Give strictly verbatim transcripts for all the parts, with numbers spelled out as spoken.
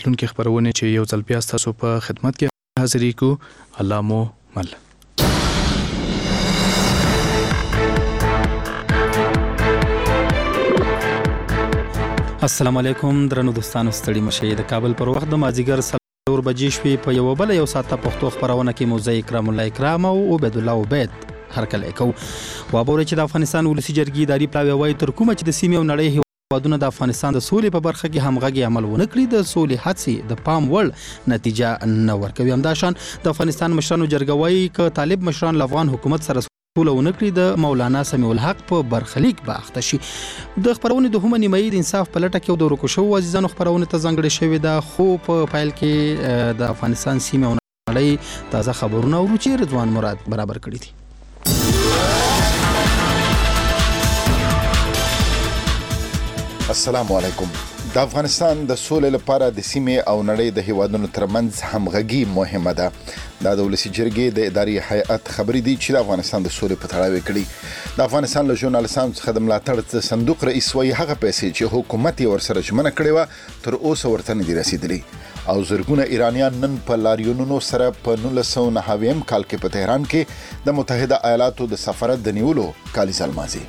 راتلونکي خبرونه چې یو ځل بیا ستاسو په خدمت کې حاضرې کو. الله مو مل. السلام علیکم درنو دوستانو، ستړي مشئ. د کابل پر وخت د مازیګر څلور بجې شوې په یو بل یو ساعته پښتو خبرونه کې موزه اکرام الله اکرام او عبید الله عبید هرکله کو. وابورې چې د افغانستان ولسی جرګې اداري پلاوی وایي تر کومه چې د سیمې او نړۍ هیوادونه د افغانستان د سولې په برخه کې همغږي عمل ونه کړي، د سولې هڅې د پام وړ نتیجه نه ورکوي. همداشان د افغانستان مشرانو جرګه وایي ک طالب مشران له افغان حکومت سره سوله ونه کړي د مولانا سمیع الحق په برخلیک به اخته شي. د خبرونې دوهمه نیمایي د انصاف په لټه کې د ورکو شوو عزیزانو خبرونه ته ځانګړې شوې ده، خو په پایل کې د افغانستان سیمې او نړۍ تازه خبرونه ورو چې رضوان مراد برابر کړي دي. السلام علیکم. د افغانستان د سولې لپاره د سیمې او نړۍ د هیوادونو ترمنځ همغږي مهمه ده. دا د ولسی جرګې د اداري هیئت خبرې دي چې د افغانستان د سولې په تړاو کړي. د افغانستان له ژورنالستانو څخه د ملاتړ صندوق رئیس وایي هغه پیسې چې حکومت یې ورسره ژمنه کړې وه تر اوسه ورته نه دي رسیدلي، او زرګونه ایرانیان نن په لاریونونو سره په نولس سوه نهه اویایم کال کې په تهران کې د متحده ایالاتو د سفارت د نیولو کالیزه لمانځي.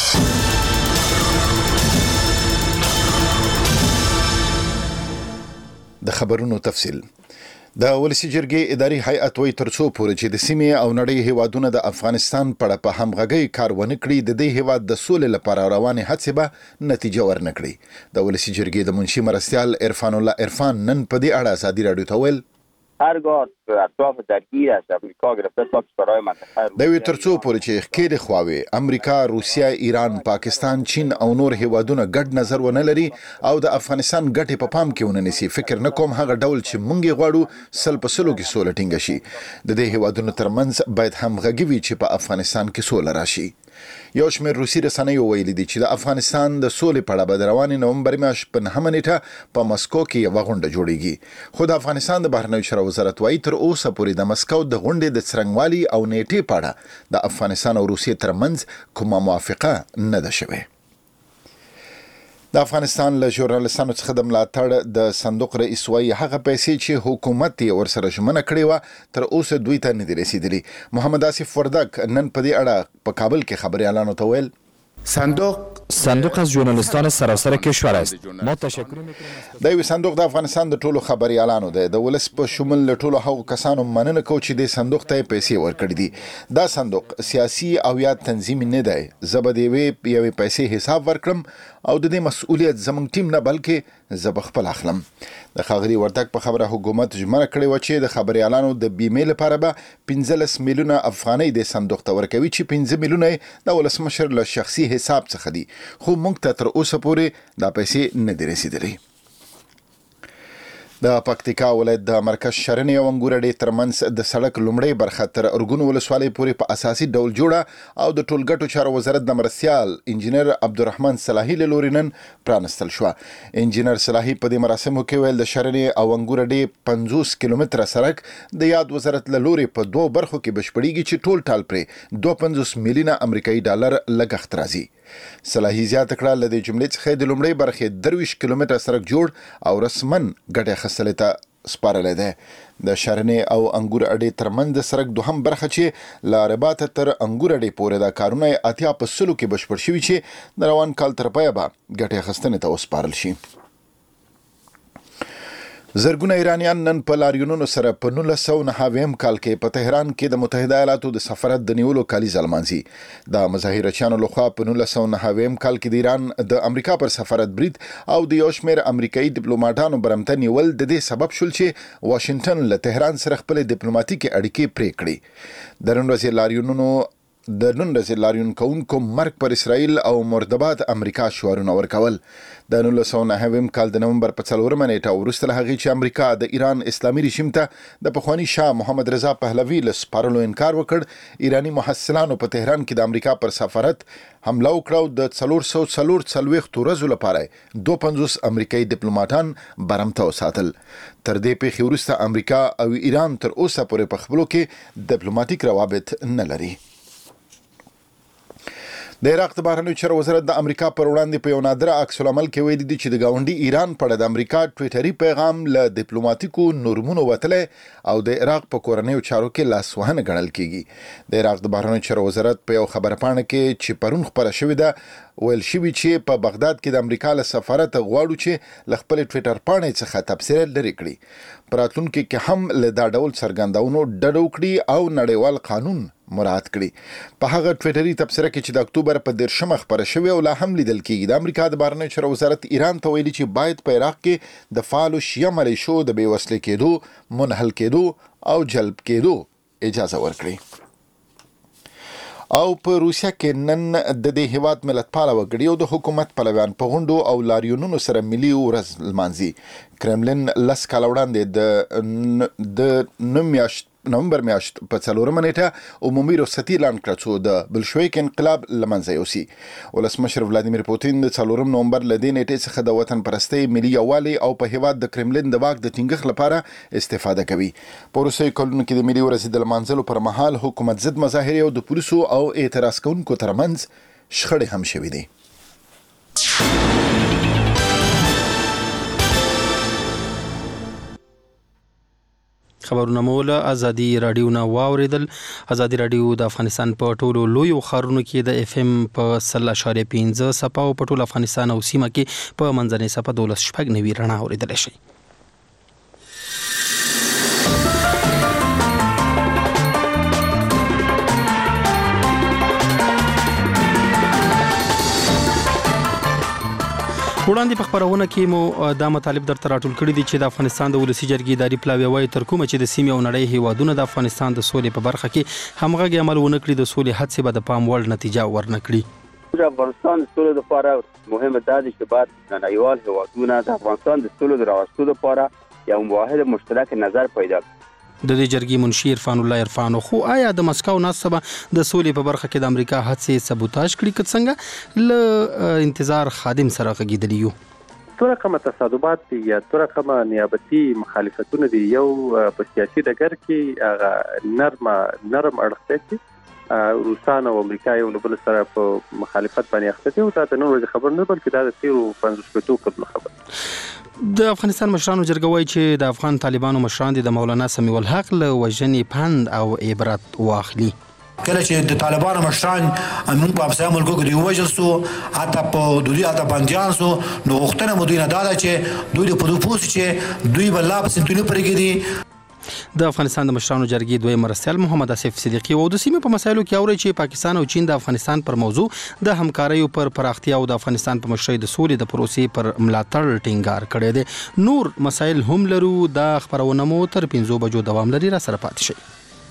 د خبرونو تفصیل. د ولسی جرګې اداري هیئت وایي تر څو پورې چې د سیمې او نړۍ هیوادونه د افغانستان په اړه په همغږۍ کار ونه کړي، د دې هیواد د سولې لپاره روانې هڅې به نتیجه ورنه کړي. د ولسی جرګې د منشي مرستیال عرفان الله عرفان نن په دې اړه ازادي راډیو ته ویل هرگاه اطراف درگیر از امریکا گرفته تا کشورهای منطقه د وی تر څو پورې چې ښکېلې خواوې امریکا، روسیا، ایران، پاکستان، چین او نور هیوادونه ګډ نظر ونه لري او د افغانستان ګټې په پام کې ونه نیسي، فکر نه کوم هغه ډول چې مونږ یې غواړو سل په سلو کې سوله ټینګه شي. د دې هیوادونو ترمنځ باید همغږي وي چې په افغانستان کې سوله راشي. یو شمېر روسي رسنیو ویلي دي چې د افغانستان د سولې په اړه به د روانې نومبر میاشت په نهمه نیټه په مسکو کې یوه غونډه جوړیږي، خو د افغانستان د بهرنیو چارو وزارت وایي تر اوسه پورې د مسکو د غونډې د څرنګوالي او نیټې په اړه د افغانستان او روسیې ترمنځ کومه موافقه نه ده شوې. د افغانستان له ژورنالستانو څخه د ملاتړ د صندوق رئیس وایي هغه پیسې چې حکومت یې ورسره ژمنه کړې وه تر اوسه دوی ته نه دي رسیدلي. محمد آصف وردک نن په دې اړه په کابل کې خبریالانو ته ویل صندوق صندوق از ژورنالیستان سراسر کشور است. ما تشکر می‌کنیم. دا یو صندوق د افغانستان د ټولو خبریالانو دی، د ولس په شمول له ټولو هغو کسانو مننه کوو چې د صندوق ته پیسې ورکړي دي. دا صندوق سیاسي او یا تنظیمي نه دی. زه به د یوې یوې پیسې حساب ورکړم او د دې مسؤلیت زموږ ټیم نه بلکې زه به خپل اخلم. د ښاغلي وردک په خبره حکومت ژمنه کړې وه چې د خبریالانو د بیمې لپاره به پنځلس میلیونه افغانۍ د صندوق ته ورکوي چې پنځه میلیونه یې د ولسمشر له شخصي حساب څخه دي، خو موږ ته تر اوسه پورې دا پیسې نه دي رسیدلي. د پکتیکا ولایت د مرکز شرنې او انګور اډې ترمنځ د سړک لومړۍ برخه تر ارګون ولسوالۍ پورې په اساسي ډول جوړه او د ټولګټو چارو وزارت د مرستیال انجینر عبدالرحمن صلاحي له لوري نن پرانستل شوه. انجینر صلاحي په دې مراسمو کې ویل د شرنې او انګور اډې پنځوس کیلومتره سړک د یاد وزارت له لوري په دوه برخو کې بشپړیږي چې ټول ټال پرې دوه پنځوس میلیونه امریکایي ډالر لګښت راځي. صلاحي زیاته کړه له دې جملې څخه د لومړۍ برخې درویشت کیلومتره سړک جوړ او رسمن ګټه اخیستلو ته سپارلی دی. د شرنې او انګور اډې ترمنځ د سړک دوهم برخه چې له رباطه تر انګور اډې پورې دا کارونه اتیا په سلو کې بشپړ شوي چې د روان کال تر پایه به ګټې اخیستنې ته وسپارل شي. زرګونه ایرانیان نن په لاریونونو سره په نولس سوه نهه اویایم کال کې په تهران کې د متحده ایالاتو د سفارت د نیولو کالیزه لمانځي. د مظاهرچیانو لخوا په نولس سوه نهه اویایم کال کې د ایران د امریکا پر سفارت برید او د یو شمېر امریکایي ډیپلوماټانو برمته نیول د دې سبب شول چې واشنګټن له تهران سره خپلې ډیپلوماټیکې اړیکې پرې کړي. د نن ورځې لاریونونو د نن ورځې لاریون کوونکو مرګ پر اسرائیل او مردباد امریکا شعارونه ورکول. د نولس سوه نهه اویایم کال د نومبر په څلورمه نیټه وروسته له هغې چې امریکا د ایران اسلامي رژیم ته د پخواني شاه محمد رضا پهلوي له سپارلو انکار وکړ، ایراني محصلانو په تهران کې د امریکا پر سفارت حمله وکړه او د څلور سوه څلور څلوېښتو ورځو لپاره دوه پنځوس امریکایي ډیپلوماټان برمته وساتل. تر دې پیښې وروسته امریکا او ایران تر اوسه پورې په خپلو کې ډیپلوماټیک روابط نه لري. د عراق د بهرنیو چارو وزارت د امریکا پر وړاندې په یو نادره عکس العمل کې ویلي دي چې د ګاونډي ایران په اړه د امریکا ټویټري پیغام له ډیپلوماټیکو نورمونو وتلی او د عراق په کورنیو چارو کې لاسوهنه ګڼل کیږي. د عراق د بهرنیو چارو وزارت په یو خبرپاڼه کې چې پرون خپره شوې ده ویل شوي چې په بغداد کې د امریکا له سفارت غواړو چې له خپل ټویټر پاڼې څخه تبصره لري کړي، په راتلونکي کې هم له دا ډول څرګندونو ډډه وکړي او نړیوال قانون مراعات کړي. په هغه ټویټري تبصره کې چې د اکتوبر په دیرشمه خپره شوې او لا هم لیدل کېږي، د امریکا د بهرنیو چارو وزارت ایران ته ویلي چې باید په عراق کې د فعالو شیعه ملیشو د بې وسلې کېدو، منحل کېدو او جلب کېدو اجازه ورکړي. او په روسیا کې نن د دې هیواد ملتپاله وګړي او د حکومت پلویان په غونډو او لاریونونو سره ملي ورځ لمانځي. کرملین لس کاله وړاندې د د نوم میاشت نومبر میاشت په څلورمه نیټه عمومي رخصتي اعلان کړه څو د بلشویک انقلاب له منځه یوسي. ولسمشر ولادیمیر پوتین د څلورم نومبر له دې نیټې څخه د وطن پرستۍ، ملي یووالي او په هیواد د کرملین د واک د ټینګښت لپاره استفاده کوي. په وروستیو کلونو کې د ملي ورځې د لمانځلو پر مهال حکومت ضد مظاهرې او د پولیسو او اعتراض کوونکو ترمنځ شخړې هم شوې دي. خبرونه مو له ازادي رادیو نه واوریدل. ازادي رادیو د افغانستان په ټولو لویو ښارونو کې د اف ام په سل اشاریه پنځه څپه او په ټول افغانستان او سیمه کې په منځنۍ څپه دولس شپږ نوي رڼا اوریدلی شي. وړاندې په خبرونه کې مو دا مطالب درته راټول کړي دي چې د افغانستان د ولسي جرګې اداري پلاوی وایي تر کومه چې د سیمې او نړۍ هیوادونه د افغانستان د سولې په برخه کې همغږي عمل ونه کړي، د سولې هڅې به د پام وړ نتیجه ورنه کړي. د افغانستان د سولې لپاره مهمه ده چې باید نړیوال هیوادونه د افغانستان د سولې د راوستلو لپاره یو موحد مشترک نظر پیدا کړي. د دې جرګې منشي عرفان الله عرفان خو آیا د مسکو ناسبه د سولې په برخه کې د امریکا هڅې سبوتاژ کړي که څنګه له انتظار خادم سره غږیدلی یو؟ څو رقمه تصادمات دي یا څو رقمه نیابتي مخالفتونه دي. یو په سیاسي ډګر کې هغه نرمه نرم اړخ دی، روسان او امریکا یو بل سره په مخالفت باندې اخته دي او دا د نور خبر نه بلکې دا د تیرو پنځوس شپېتو کلونو خبر. د افغانستان مشرانو جرګه وایي چې د افغان طالبانو مشران د مولانا سمیع الحق له وژنې پند او عبرت واخلي. کله چې د طالبانو مشران موږ په افغانستان ملکو کې دی وژل سو، حتی په دوی حتی بنديان سو، نو وختونه مو دوی نه دادا چې دوی په دوی پوس چې دوی بل لا په سنتونو پرګي دي. د افغانستان د مشرانو جرګې دوی مرستیال محمد اسف صدیقی او د سیمې په مسایلو کې اوري چې پاکستان او چین د افغانستان پر موضوع د همکاریو پر پراختیا او د افغانستان په مشرۍ د سولې د پروسې پر ملاتړ ټینګار کړی دی. نور مسایل هم لرو. دا خبرونه مو تر پنځو بجو دوام لري، را سره پاتې شئ.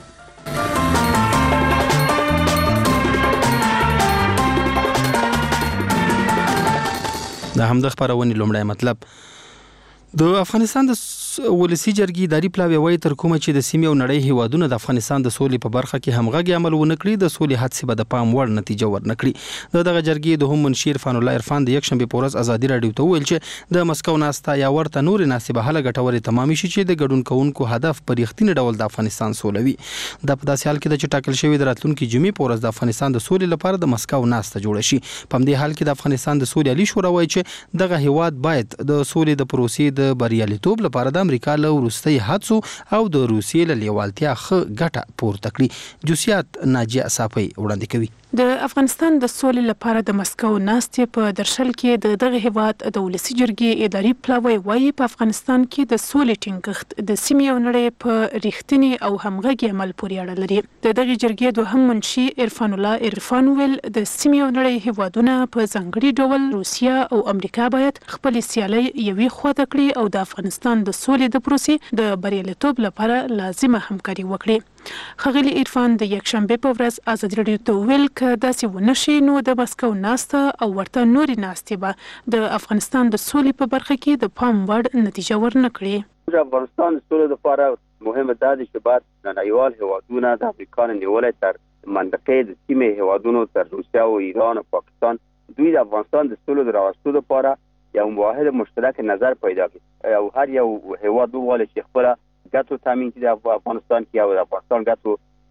دا هم د خبرونې لومړی مطلب. د افغانستان د ولسی جرګې اداري پلاوی وایي تر کومه چې د سیمې او نړۍ هیوادونه د افغانستان د سولې په برخه کې همغږي عمل ونه کړي، د سولې هڅې به د پام وړ نتیجه ورنه کړي. د دغه جرګې د هم منشي عرفان الله عرفان د یکشنبې په ورځ ازادي راډیو ته وویل چې د مسکو ناسته یا ورته نورې ناستې به هله ګټورې تمامې شي چې د ګډون کوونکو هدف په رښتینې ډول د افغانستان سولوي. دا په داسې حال کې ده چې ټاکل شوی د راتلونکي جمعې په ورځ د افغانستان د سولې لپاره د مسکو ناسته جوړه شي. په همدې حال کې د افغانستان د سولې عالي شورا وایي چې دغه هیواد باید د سولې د پروسې د بریالیتوب لپاره د امریکا له وروستۍ هڅو او د روسیې له لیوالتیا ښه ګټه پورته کړي. جزئیات ناجیه اصافی وړاندې کوي. د افغانستان د سولې لپاره د مسکو ناستې په درشل کې د دغه هیواد د ولسی جرګې اداري پلاوی وایي په افغانستان کې د سولې ټینګښت د سیمې او نړۍ په رښتینې او همغږي عمل پورې اړه لري. د دغه جرګې دوهم منشي عرفان الله عرفان ویل د سیمې او نړۍ هیوادونه په ځانګړي ډول روسیا او امریکا باید خپل سیالي یوې خواته کړي او د افغانستان د سولې د پروسې د بریالیتوب لپاره لازمه همکاري وکړي. ښاغلي عرفان د یکشنبې په ورځ ازادي راډیو ته ویل که داسې ونه شي نو د مسکو ناسته او ورته نورې ناستې به د افغانستان د سولې په برخه کې د پام وړ نتیجه ورنه کړي. د افغانستان د سولې لپاره مهمه ده چې باید نړیوال هیوادونه د امریکا نه نیولې تر منطقې د سیمې هیوادونو تر روسیا او ایران او پاکستان دوی د افغانستان د سولې د راوستلو لپاره یو موحد مشترک نظر پیدا کړي او هر یو هیواد وغواړي چې خپل ګټو تامین کړي د افغانستان کې او د افغانستان ګټو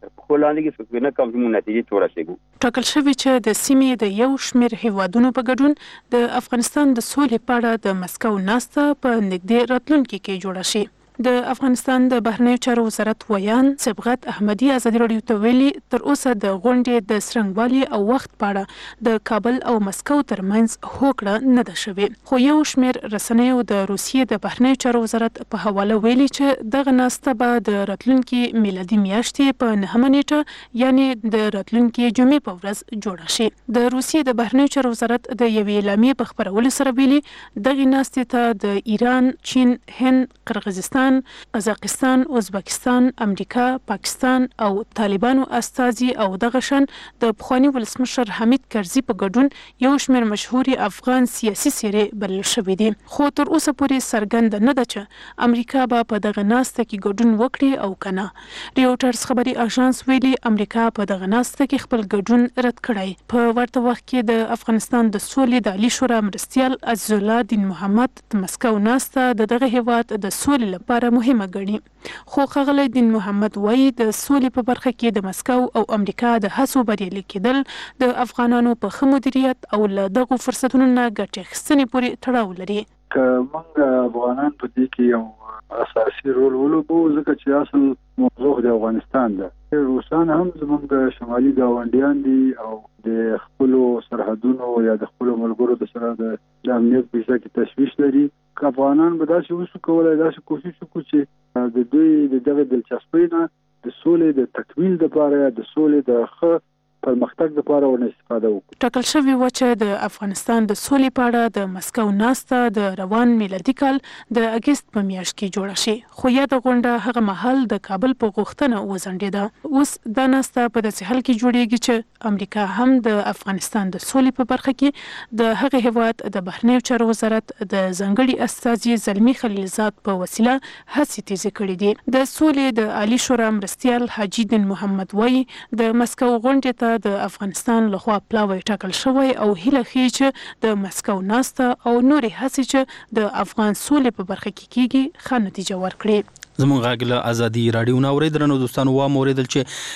خو لاندې کې فکر نه کوم چې نتیجې جوړه شي. ټاکل شوی چې د سیمې د یو شمېر هیوادونو په ګډون د افغانستان د سولې په اړه د مسکو ناسته په نږدې راتلونکي کې جوړه شي. د افغانستان د بهرنیو چارو وزارت ویان صبغت احمدي ازادي راډیو ته ویلي تر اوسه د غونډې د څرنګوالي او وخت په اړه د کابل او مسکو ترمنځ هوکړه نه ده شوې، خو یو شمېر رسنیو د روسیې د بهرنیو چارو وزارت په حواله ویلي چې دغه ناسته به د راتلونکي میلادي میاشتې په نهمه نیټه یعنی د راتلونکي جمعې په ورځ جوړه شي. د روسیې د بهرنیو چارو وزارت د یوې اعلامیې په خپرولو سره ویلي دغه ناستې ته د ایران، چین، هند، قرغیزستان، قزاقستان، ازبکستان، امریکا، پاکستان او طالبانو استازي او دغه شان د پخوانی ولسمشر حمید کرزي په ګډون یو شمېر مشهوري افغان سیاسي څېرې بلل شوې دي، خو تر اوسه پورې څرګنده نه ده چې امریکا به په دغه ناسته کې ګډون وکړي او کنه. ریوټرز خبري اژانس ویلي امریکا په دغه ناسته کې خپل ګډون رد کړی. په ورته وخت کې د افغانستان د سولې د عالی شورا مرستیال عزیز الله دین محمد د مسکو ناسته د دغه هیواد د سولې لپاره مهمه ګڼي، خو ښاغلی دین محمد وایي د سولې په برخه کې د مسکو او امریکا د هڅو بریالي کېدل د افغانانو په ښه مدیریت او له دغو فرصتونو نه ګټې اخیستنې پورې تړاو لري. که موږ افغانان په دې کې یو اساسي رول ولوبو ځکه چې اصل موضوع د افغانستان ده. روسان هم زموږ شمالي ګاونډیان دي او د خپلو سرحدونو یا د خپلو ملګرو د سره د امنیت په ځای کې تشویش لري. که افغانان به داسې وسو کولای داسې کوشش وکړو چې د دوی د دغه دلچسپۍ نه د سولې د تکمیل لپاره یا د سولې د ښه پرمختګ لپاره ورنه استفاده وکړو. ټاکل شوی و چې د افغانستان د سولې په اړه د مسکو ناسته د روان میلادي کال د اګست په میاشت کې جوړه شي، خو یاده غونډه هغه مهال د کابل په غوښتنه وځنډېده. اوس دا ناسته په داسې حال کې جوړیږي چې امریکا هم د افغانستان د سولې په برخه کې د هغه هیواد د بهرنیو چارو وزارت د ځانګړي استازي زلمي خلیلزاد په وسیله هڅې تیزې کړې دي. د سولې د عالی شورا مرستیال حاجي دین محمد وایي د مسکو غونډې ته د افغانستان لخوا پلاوی ټاکل شوی او هیله ښیي چې د مسکو ناسته او نورې هڅې چې د افغان سولې په برخه کې کیږي ښه نتیجه ورکړي. زموږ غږ له ازادي راډیو نه اورېدل درنو دوستانو و موریدل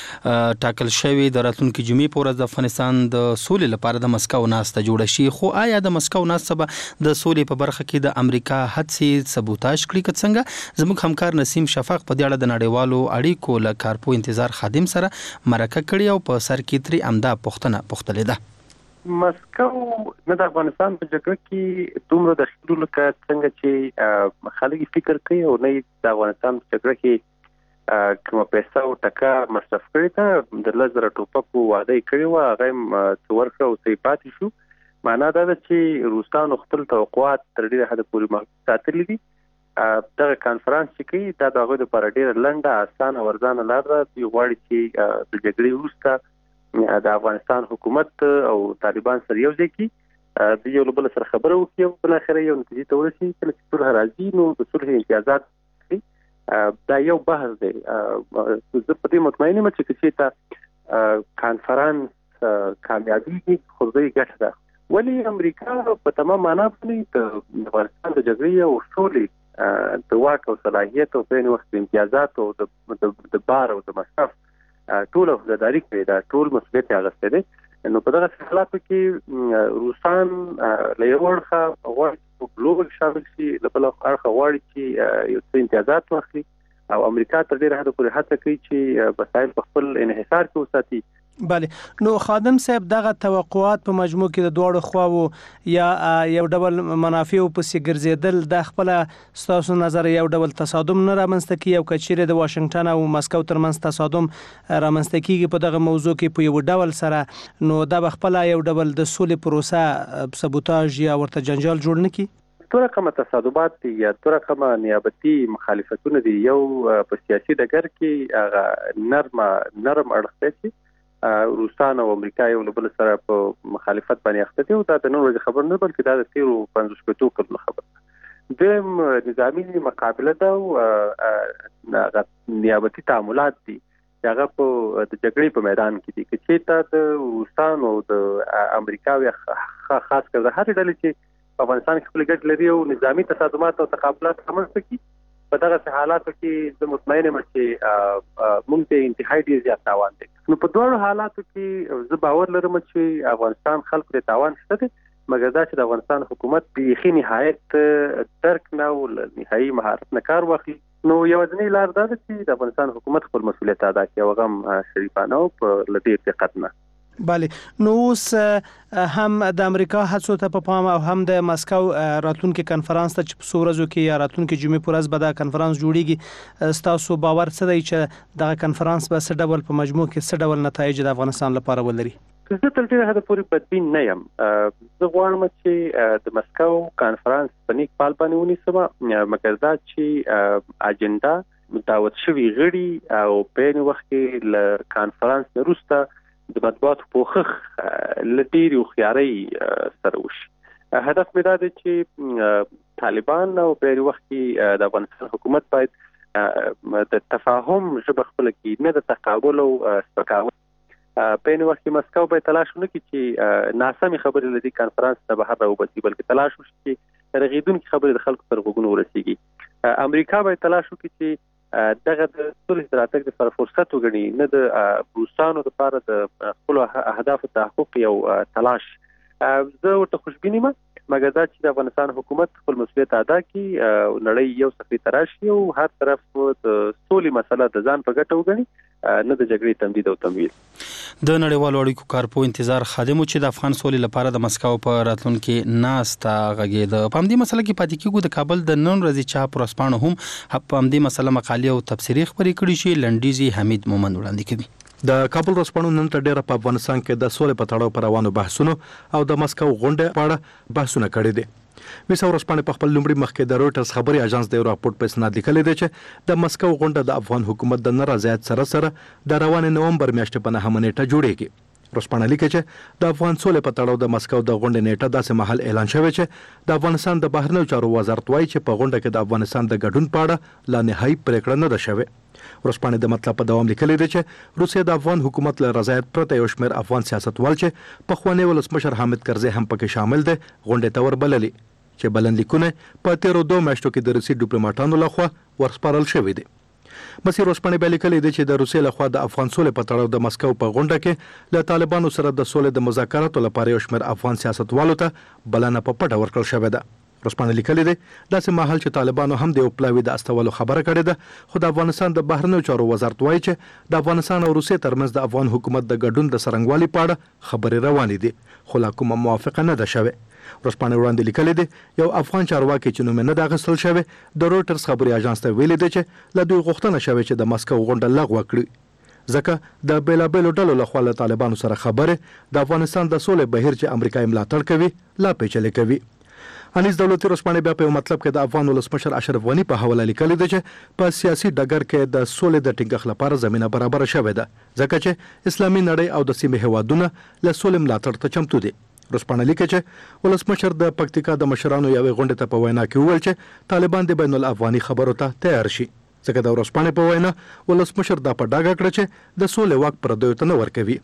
چې ټاکل شوی د راتلونکي جمعې په ورځ د افغانستان د سولې لپاره د مسکو ناسته جوړه شي، خو آیا د مسکو ناسته به د سولې په برخه کې د امریکا هڅې سبوتاژ کړي که څنګه؟ زموږ همکار نسیم شفاق په دې اړه د نړیوالو اړیکو له کارپو انتظار خادم سره مرکه کړې او په سر کې ترې امدا پوښتنه پوښتلې ده. مسکو نه د افغانستان په جګړه کې دومره دخیلو لکه څنګه چې خلک فکر کوي او نه د افغانستان په جګړه کې کومه پیسه او ټکا مصرف کړې ده. د لس زره ټوپکو وعده یې کړې وه، هغه یې څه ورکړه او څه یې پاتې شو. معنا دا ده چې روسانو خپل توقعات تر ډېره حده پورې محدود ساتلي دي. دغه کانفرانس چې کوي دا د هغوی دپاره ډېره لنډه اسانه او ارزانه لار ده. دوی غواړي چې د جګړې وروسته د افغانستان حکومت او طالبان سره یو ځای کړي، د یو له بل سره خبره وکړي او بالاخره یو نتیجې ته ورسي. کله چې صلح راځي نو د صلح امتیازات دا یو بحث دی. زه په دې مطمئن یم چې که چېرته کانفرانس کامیابېږي خو دوی ګټه ده. ولې امریکا په تمام معنا باندې د افغانستان د جګړې او سولې د واک او صلاحیت او په عین وخت د امتیازات او د بار او د مصرف ټول وفاداري کړې ده، ټول مسؤلیت یې اخیستی دی. نو په دغه حالاتو کې روسان له یو اړخه غواړي چې په ګلوبل شامل شي، له بل اړخه غواړي چې یو څه امتیازات واخلي او امریکا تر ډېره حده پورې هڅه کوي چې وسایل په خپل انحصار کې وساتي. بله، نو خادم صاحب دغه توقعات په مجموع کې د دواړو خواو یا یو ډول منافع پسې ګرځېدل د خپل ستاسو نظر یو ډول تصادم نه رامنځته کیږي او که چیرې د واشنګټن او مسکو ترمنځ تصادم رامنځته کیږي په دغه موضوع کې په یو ډول سره، نو دا به خپله یو ډول د سولې پروسه سبوتاژ یا ورته جنجال جوړ نه کړي؟ تو رقمه تصادمات دي یا تو رقمه نیابتي مخالفتونه دي. یو په سیاسي ډګر کې هغه نرمه نرم اړخ دی روسان او امریکا یو له بل سره په مخالفت باندې اخته دي او دا د نن ورځې خبر نه بلکې دا د تیرو پنځوس شپېتو کلونو خبر ده. دویم نظامي مقابله ده او نیابتي تعاملات دي چې هغه په د جګړې په میدان کې دي. که چېرته د روسانو او د امریکا خاص کر د هرې ډلې چې په افغانستان کې خپلې ګټې لري او نظامي تصادمات او تقابلات رامنځته کړي، په دغه حالاتو کې د مطمئن یم چې موږ ته انتهایی ډیر زیات تاوان دی. نو په دوه حالاتو کې زه باور لرم چې افغانستان خلک ته تاوان شته دي، مګر دا چې د افغانستان حکومت بیخي نهایت درک نه او نهایي مهارت نه کار واخلي. نو یوازینی لار دا ده چې د افغانستان حکومت خپل مسؤلیت ادا کړي او هغه شریفانه او په لدې دقت نه. بله، نو اوس هم د امریکا هڅو ته په پام او هم د مسکو راتلونکي کنفرانس ته چې په څو ورځو کې یا راتلونکي جمعې په ورځ به دا کنفرانس جوړیږي، ستاسو باور څه دی چې دغه کنفرانس به څه ډول په مجموع کې څه ډول نتایج د افغانستان لپاره ولري؟ زه تر ډیره حده پورې بدبین نه یم. زه غواړم چې د مسکو کنفرانس په نیک پال باندې ونیسم، مګر دا چې اجنډا دعوت شوي غړي او په یو وخت کې له کنفرانس وروسته د مطبوعاتو پوښښ له ډېرې هوښیارۍ سره وشي. هدف مې دا دی چې طالبان او په یو وخت کې د افغانستان حکومت باید د تفاهم ژبه خپله کړي، نه د تقابل او سپکاوي. په یو وخت کې مسکو باید تلاش ونه کړي چې ناسمې خبرې له دې کنفرانس نه بهر راوباسي، بلکې تلاش وشي چې رغېدونکې خبرې د خلکو تر غوږونو ورسېږي. امریکا باید تلاش وکړي چې دغه د صلح ستراتیژ لپاره فرصت وګڼي، نه د روسانو لپاره د خپلو اهدافو تحقق یو تلاش. زه ورته خوشبین یم، مګر دا چې د افغانستان حکومت خپل مسؤلیت ادا کړي او نړۍ یو صفحې ته راشي او هر طرف د سولې مسله د ځان په ګټه وګڼي، نه د جګړې تمدید او تمویل. د نړیوالو اړیکو کارپو انتظار خادم چې د افغان سولې لپاره د مسکو په راتلونکي ناسته غږېده. په همدې مسله کې پاتې کېږو. د کابل د نن ورځې چاپ ورځپاڼو هم په همدې مسله مقالې او تبصرې خپرې کړي چې لنډیزې حمید مومند وړاندې کوي. د کابل ورځپاڼو نن تر ډیره په افغانستان کې د سولې په تړاو پر روانو بحثونو او د مسکو غونډې په اړه بحثونه کړي دي. ویسا ورځپاڼه په خپل لومړي مخ کې د رويټرز خبري اژانس د راپورټ په اسناد لیکلي دی چې د مسکو غونډه د افغان حکومت د نارضایت سره سره د روان نومبر میاشتې په نهمه نیټه جوړیږي. ورځپاڼه لیکي چې د افغان سولې په تړاو د مسکو د غونډې نیټه داسې مهال اعلان شوې چې د افغانستان د بهرنیو چارو وزارت وايي چې په غونډه کې د افغانستان د ګډون په اړه لا نهایي پریکړه نه ده شوې. ورځپاڼه د مطلب په دوام لیکلي دی چې روسیه د افغان حکومت له رضایت پرته یو شمېر افغان سیاستوال چې پخوانی ولسمشر حامد کرزي هم پکې شامل دي غونډې ته وربللي، چې بلنلیکونه په تیرو دوه میاشتو کې د روسي ډیپلوماټانو لخوا ورسپارل شوي دي. مسیر ورځپاڼې بیا لیکلي دی چې د روسیې لخوا د افغان سولې په تړاو د مسکو په غونډه کې له طالبانو سره د سولې د مذاکراتو لپاره یو شمېر افغان سیاستوالو ته بلنه په پټه ورکړل شوې ده. ورځپاڼه لیکلي دی داسې مهال چې طالبانو هم د یو پلاوي د استولو خبره کړې ده، خو د افغانستان د بهرنیو چارو وزارت وایي چې د افغانستان او روسیې ترمنځ د افغان حکومت د ګډون د څرنګوالي په اړه خبرې روانې دي، خو لا کومه موافقه نه ده شوې. ورځپاڼه وړاندې لیکلي دی یو افغان چارواکي چې نوم یې نه ده اخیستل شوی د رويټرز خبري اژانس ته ویلي دی چې له دوی غوښتنه شوې چې د مسکو غونډه لغوه کړي، ځکه د بیلابیلو ډلو لخوا له طالبانو سره خبرې د افغانستان د سولې بهیر چې امریکا یې ملاتړ کوي لا پیچلې کوي. انیس دولتي ورځپاڼه بیا په یو مطلب کې د افغان ولسمشر اشرف غنی په حواله لیکلي دی چې په سیاسي ډګر کې د سولې د ټینګښت لپاره زمينه برابر شوې ده، ځکه چې اسلامي نړۍ او د سیمې هیوادونه له سولې ملاتړ ته چمتو دي. ورځپاڼه لیکي چې ولسمشر د پکتیکا د مشرانو یوې غونډې ته په وینا کې وویل چې طالبان د بین الافغاني خبرو ته تیار شي، ځکه د ورځپاڼې په وینا ولسمشر دا په ډاګه کړ چې د سولې واک پردیو ته نه ورکوي.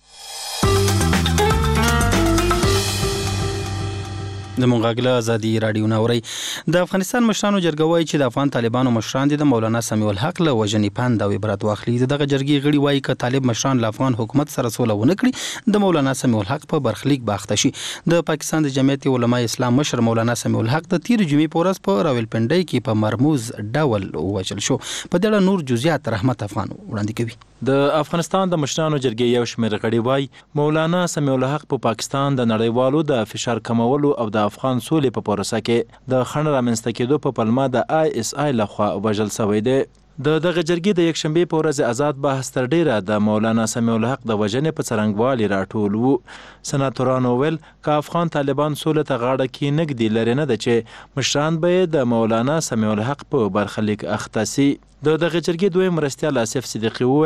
د مونږغله ازادي رادیو نوري د افغانستان مشرانو جرګه وایي چې د افغان طالبانو مشران د مولانا سمیع الحق له وژنې پاند او عبرت واخلي. دغه جرګې غړي وایي چې طالب مشران له افغان حکومت سره سوله ونه کړي د مولانا سمیع الحق په برخلیک باخته شي. د پاکستان د جمعیت علماء اسلام مشر مولانا سمیع الحق د تیر جمعې په ورځ په راولپنډۍ کې په مرموز ډول وژل شو. په دې اړه نور جزئیات رحمت افغان وړاندې کوي. د افغانستان د مشرانو جرګې یو شمېر غړي وایي مولانا سمیع الحق په پاکستان د نړیوالو د فشار کمولو او د افغان سولې په پروسه کې د خنډ رامنځته کېدو په پلمه د آی اس آی لخوا وژل شوی دی. د دغه جرګې د یکشنبې په ورځ آزاد بحث تر ډیره د مولانا سمیع الحق د وژنې په څرنګوالي راټول وو. سناتورانو ویل که افغان طالبان سولې ته غاړه کېنږدي لرې نه ده چې مشران به یې د مولانا سمیع الحق په برخلیک اخته سي. د دغه جرګې دویم مرستیال آصف صدیقي وویل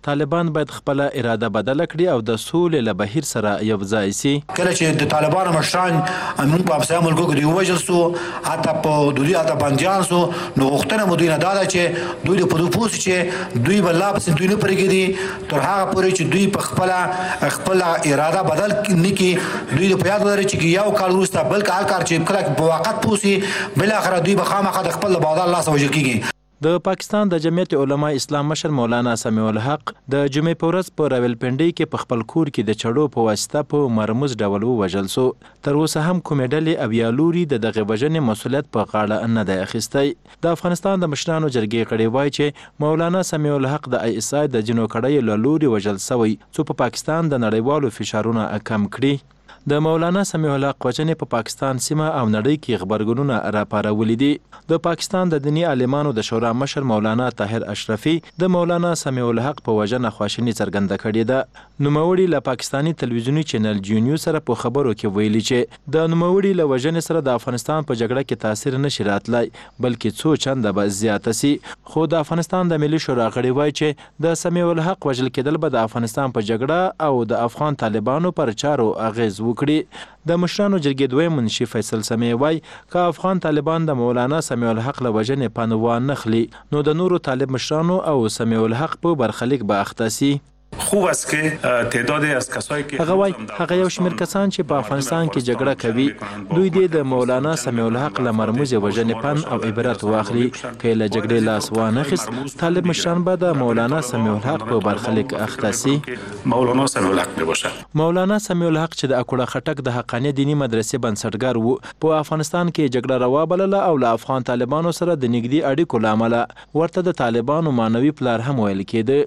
طالبان باید خپل اراده بدله کړي او د سولې له بهیر سره یو ځای سي. کله چې د طالبانو مشران موږ په همسایه ملکو کې دوی ووژل سو، حتی په دوی حتی بندیان سو، نو غوښتنه مو دوی نه دا ده چې دوی د په دوی پوس چې دوی به لا پسې دوی نه پرېږدي تر هغه پورې چې دوی په خپله خپله اراده بدل نه کړي. دوی د په یاد ولري چې یو کال وروسته بلکې هر کار چې کله په وخت پوسي بالاخره دوی به خامخا د خپل بادار لاس وژل کېږي. د پاکستان د جمعیت علما اسلام مشر مولانا سمیع الحق د جمعې په ورځ په راولپنډۍ کې په خپل کور کې د چړو په واسطه په مرموز ډول ووژل سو. تر اوسه هم کومې ډلې او یا لوري د دغه وژنې مسؤلیت په غاړه نه دی اخیستی. د افغانستان د مشرانو جرګې غړي وایي چې مولانا سمیع الحق د ای اس آی د جنو کړۍ له لوري وژل سوی څو په پاکستان د نړیوالو فشارونه کم کړي. د مولانا سمیع الحق وژنې په پاکستان سیمه او نړۍ کې خبرګونونه راپارولي دي. د پاکستان د دینی عالمانو د شورا مشر مولانا طاهر اشرفي د مولانا سمیع الحق په وژنه خواشیني څرګنده کړې ده. نوموړي له پاکستاني تلویزیونی چینل جیونیو سره په خبرو کې ویلي چې د نوموړي له وژنې سره د افغانستان په جګړه کې تاثیر نشي راتلی بلکې څو چنده به زیاته سي. خو د افغانستان د ملي شورا غړي وایي چې د سمیع الحق وژل کېدل به د افغانستان په جګړه او د افغان طالبانو پر چارو اغیز وکړي. د مشرانو جرګې دویم منشي فیصل سمیع وایي که افغان طالبان د مولانا سمیع الحق له وژنې پند وانخلي نو د نورو طالب مشرانو او سمیع الحق په برخلیک به اخته سي. خوب است که تعدادی از کسایی که هغه وای هغه یو شمېر کسان چې په افغانستان کې جګړه کوي دوی دې د مولانا سمیع الحق له مرموز وژنې پند او عبرت واخلي. که له جګړې لاس وانخیست طالب مشران به د مولانا سمیع الحق په برخلیک اخته سي. مولانا سمیع الحق میباشه. مولانا سمیع الحق چې د اکوړه خټک د حقانیه دینی مدرسې بنسټګر وو په افغانستان کې جګړه روا بلله او له افغان طالبانو سره د نږدې اړیکو له امله ورته د طالبانو معنوي پلار هم ویل کېده.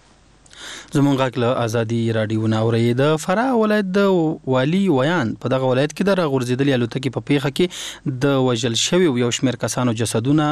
زمونږ غږ له ازادي راډیو نه اورئ. د فراه ولایت د والي ویان په دغه ولایت کې د راغورځېدلې الوتکې په پیښه کې د وژل شوي یو شمېر کسانو جسدونه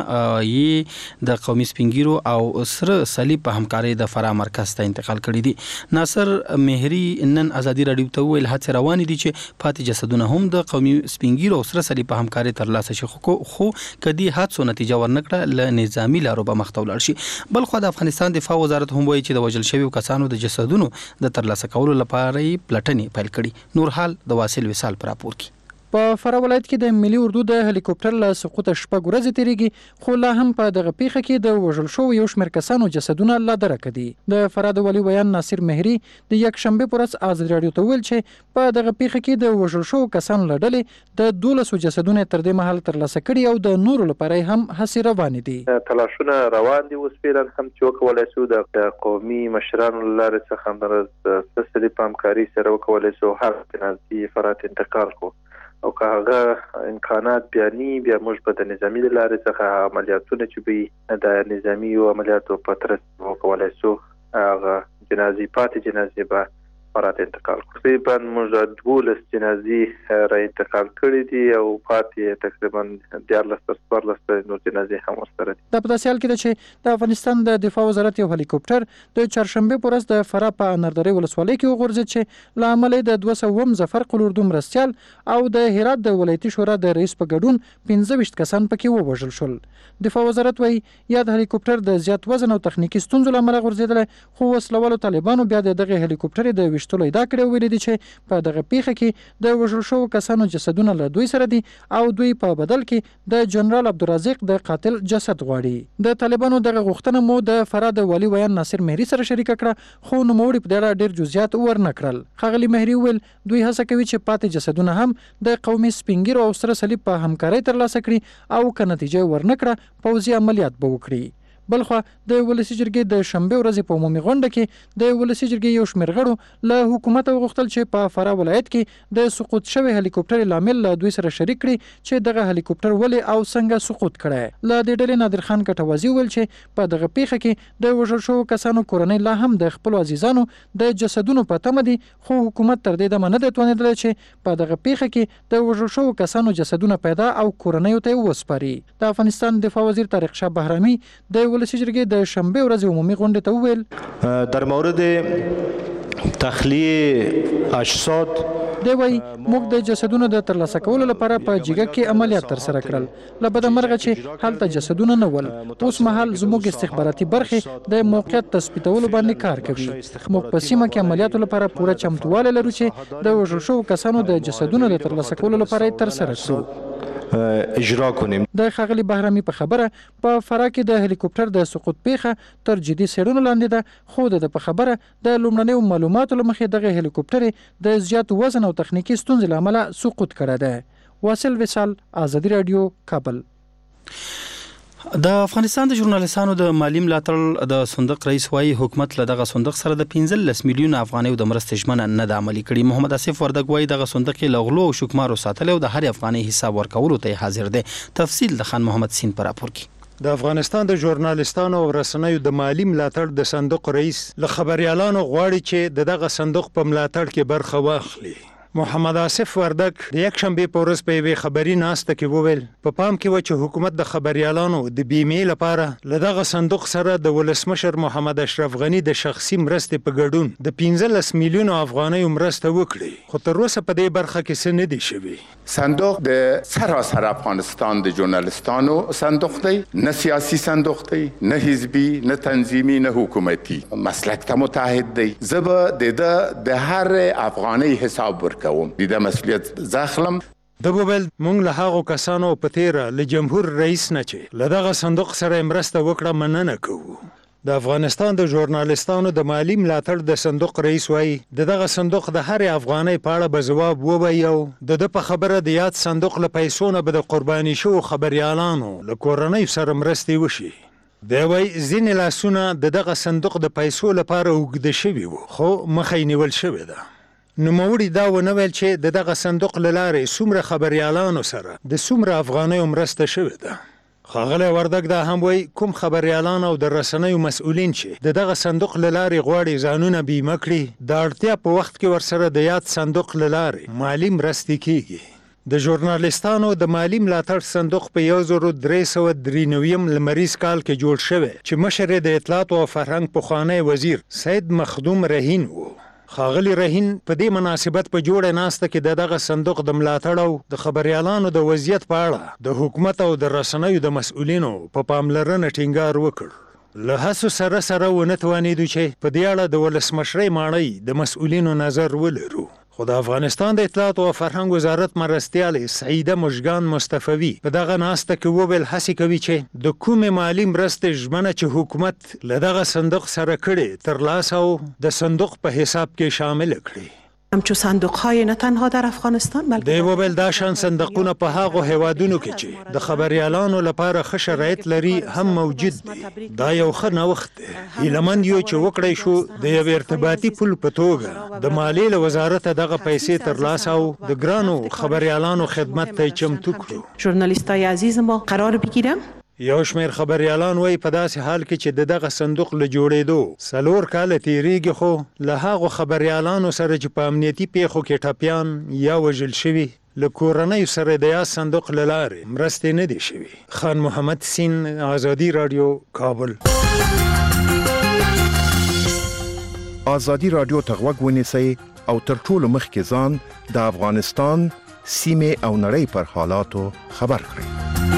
یې د قومي سپینګیرو او سره صلیب په همکارۍ د فراه مرکز ته انتقال کړي دي. ناصر مهري نن ازادي راډیو ته وویل هڅې روانې دي چې پاتې جسدونه هم د قومي سپینګیرو او سره صلیب په همکارۍ ترلاسه شي خو کدي حادثو نتیجه ورنکړه له نظامي لارو به مخ ته ولاړ شي. بلخو د افغانستان دفاع وزارت هم وایي چې د وژل شوي کسانو د جسدونو د ترلاسه کولو لپاره پلټنې پیل کړي. نور حال د واصل وصال پر راپور کې. په فراه ولایت کې د ملي اردو د هلیکوپټر له سقوط شپږ ورځې تیریږي خو لا هم په دغه پیښه کې د وژل شوو یو شمېر کسانو جسدونه لا درکه دي. د فراه د والي ویان ناصر مهري د یک شنبه پر ورځ ازادي راډیو ته ویل چې په دغه پیښه کې د وژل شوو کسانو له ډلې د دولسو جسدونه تر دې مهال ترلاسه کړي او د نورو لپاره هم هڅې روانې دي. تلاشونه روان دي اوس پیران هم چې وکولای شو د قومي مشرانو لارې څخه د سسري په همکاري سره وکولای شو هغه فینانسي فرات انتقال کو او که هغه امکانات بیا نی بیا موږ په د نظامی د لارې څخه عملیاتونه چې به د نظامی او عملیاتو په ترڅ وکولای شو هغه جنازې پاتې جنازې به فرات انتقال کړو. تقریبا موږ دولس جنازې را انتقال کړې دي او پاتې تقریبا دیارلس تر څوارلس نور جنازې هم ورسره دي. دا په داسې حال کې ده چې د افغانستان د دفاع وزارت یو هلیکوپټر د چهارشنبه په ورځ د فراه په اناردرې ولسوالۍ کې وغورځېد چې له امله د دوه سوه ظفر قلوردو مرستیال او د هرات د ولایتي شورا د رئیس په ګډون پنځه ویشت کسان پکې ووژل شول. دفاع وزارت وایي یاد هلیکوپټر د زیات وزن او تخنیکي ستونزو له امله غورځېدلی خو وسلوالو طالبانو بیا د دغه هلیکوپټر د ویشتلو ادعا کړې ویلي دي چې په دغه پیښه کې د وژل شوو کسانو جسدونه له دوی سره دي او دوی په بدل کې د جنرال عبدالرزاق د قاتل جسد غواړي. د طالبانو دغه غوښتنه مو د فراه د والي ویان ناصر مهري سره شریکه کړه خو نوموړي په دې ډېر جزئیات ورنکړل. ښاغلي مهري ویل دوی هڅه کوي چې پاتې جسدونه هم د قومي سپینګیرو او سره صلیب په همکارۍ ترلاسه کړي او که نتیجه ورنکړه پوځي عملیات به وکړي. بلخو د ولسی جرګې د شنبه ورځې په عمومي غونډه کې د ولسی جرګې یو شمېر غړو له حکومت غوښتل چې په فراه ولایت کې د سقوط شوی هلیکوپټر لامل له دوی سره شریک کړي چې دغه هلیکوپټر ولې او څنګه سقوط کړی. له دې ډلې نادر خان کټوازي ویل چې په دغه پیښه کې د وژل شوو کسانو کورنۍ لا هم د خپل عزیزانو د جسدونو په تمه دي خو حکومت تر دې دمه نه دی توانېدلی چې په دغه پیښه کې د وژل شوو کسانو جسدونه پیدا او کورنیو ته وسپاري. د افغانستان دفاع وزیر طارق شاه بهرامي د ولسی جرګې د شنبه ورځې عمومي غونډې ته وویل در مورد تخلیه اجساد دی وایي موږ د جسدونو د ترلاسه کولو لپاره په جګه کې عملیات ترسره کړل، له بده مرغه چې هلته جسدونه نه ول. اوس مهال زموږ استخباراتي برخې د موقعیت تثبیتولو باندې کار کوي. موږ په سیمه کې عملیاتو لپاره پوره چمتووالی لرو چې د وژل شوو کسانو د جسدونو د ترلاسه کولو لپاره یې ترسره کړو. اجرا کنیم. د ښاغلي بهرامي په خبره په فراه کې د هلیکوپټر د سقوط پیښه تر جدي څېړنو لاندې ده، خو د په خبره د لومړنیو معلوماتو له مخې دغه هلیکوپټر د زیات وزن او تخنیکي ستونزې له امله سقوط کړی دی. واصل وصال، آزادي راډیو، کابل. د افغانستان د ژورنالستانو د مالی ملاتړ د صندوق رئیس وايي حکومت له دغه صندوق سره د پنځلس میلیون افغانیو د مرستې ژمنه نه ده عملي کړې. محمد اسف وردګ وايي دغه صندوق له غلو او شکمارو ساتل او د هر افغاني حساب ورکولو ته حاضر دی. تفصیل د خان محمد سین پر راپور کې. د افغانستان د ژورنالستانو او رسنیو د مالی ملاتړ د صندوق رئیس له خبريالانو غواړي چې دغه صندوق په ملاتړ کې برخه واخلي. محمد اسف وردګ د یک شنبه په ورځ په یوې خبري ناسته کې وویل په پام کې و چې حکومت د خبريالانو د بیمې لپاره له دغه صندوق سره د ولسمشر محمد اشرف غنی د شخصي مرستې په ګډون د پنځلس میلیون افغانیو مرسته وکړي، خو تر اوسه په دې برخه کې څه نه دي شوي. صندوق د سراسر افغانستان د ژورنالستانو صندوق دی، نه سیاسي صندوق دی، نه حزبي، نه تنظیمي، نه حکومتي. مسلک ته متحد دی. زه به د هر افغاني حساب ورکوم. د مسؤلیت ځاخلم. د وویل موږ له هغو کسانو په تیره له جمهور رئیس نه چې له دغه صندوق سره مرسته وکړه مننه کوو. د افغانستان د ژورنالستانو د مالی ملاتړ د صندوق رئیس وايي د دغه صندوق د هر افغاني په اړه به ځواب ووایي او د په خبره د یاد صندوق له پیسو نه به د قرباني شو خبريالانو له کورنۍ سره مرستې وشي. دی وايي ځینې لاسونه د دغه صندوق د پیسو لپاره اوږده شوي وو، خو مخه یې نیول شوې ده. نوموړي دا ونه ویل چې د دغه صندوق له لارې څومره خبريالانو سره د څومره افغانیو مرسته شوې ده. ښاغلی وردګ دا هم وایي کوم خبريالان او د رسنیو مسؤلین چې د دغه صندوق له لارې غواړي ځانونه بیمه کړي د اړتیا په وخت کې ورسره د یاد صندوق له لارې مالی مرستې کیږي. د ژورنالستانو د مالی ملاتړ صندوق په یو زر درې سوه درې نوي لمریز کال کې جوړ شوی چې مشر د اطلاعات او فرهنګ پخوانی وزیر سید مخدوم رهین و. ښاغلی رهین په دې مناسبت په جوړه ناسته کې د دغه صندوق د ملاتړ او د خبريالانو د وضعیت په اړه د حکومت او د رسنیو د مسؤلینو په پاملرنه ټینګار وکړ. له هڅو سره سره ونه توانېدو چې په دې اړه د ولسمشرۍ ماڼۍ د مسؤلینو نظر ولرو، خو د افغانستان د اطلاعات او فرهنګ وزارت مرستیالې سعیده مشګان مصطفوي په دغه ناسته کې وویل هڅې کوي چې د کومې مالی مرستې ژمنه چې حکومت له دغه صندوق سره کړې ترلاسه او د صندوق په حساب کې شامل کړي. همچو صندوق های نه تنها در افغانستان بلکه دی وویل دا شان صندوقونه په هغو هیوادونو کې چې د خبريالانو لپاره ښه شرایط لري هم موجود دي. دا یو ښه نوښت دی. هیلهمند یو چې وکړی شو د یو ارتباطي پل په توګه د مالیې له وزارته دغه پیسې ترلاسه او د ګرانو خبريالانو خدمت ته چمتو کړو. ژورنالیستای عزیز ما قرار بگیرم. یو شمیر خبريالان وایي په داسې حال کې چې د دغه صندوق له جوړېدو څلور کاله تیریږي، خو له هغو خبريالانو سره چې په امنیتي پیښو کې ټپیان یا وژل شوي له کورنیو سره د یاد صندوق له لارې مرستې نه دي شوي. خان محمد سین، آزادي راډیو، کابل. آزادي راډیو ته غوږ ونیسئ او تر ټولو مخکې ځان د افغانستان سیمې او نړۍ پر حالاتو خبر کړئ.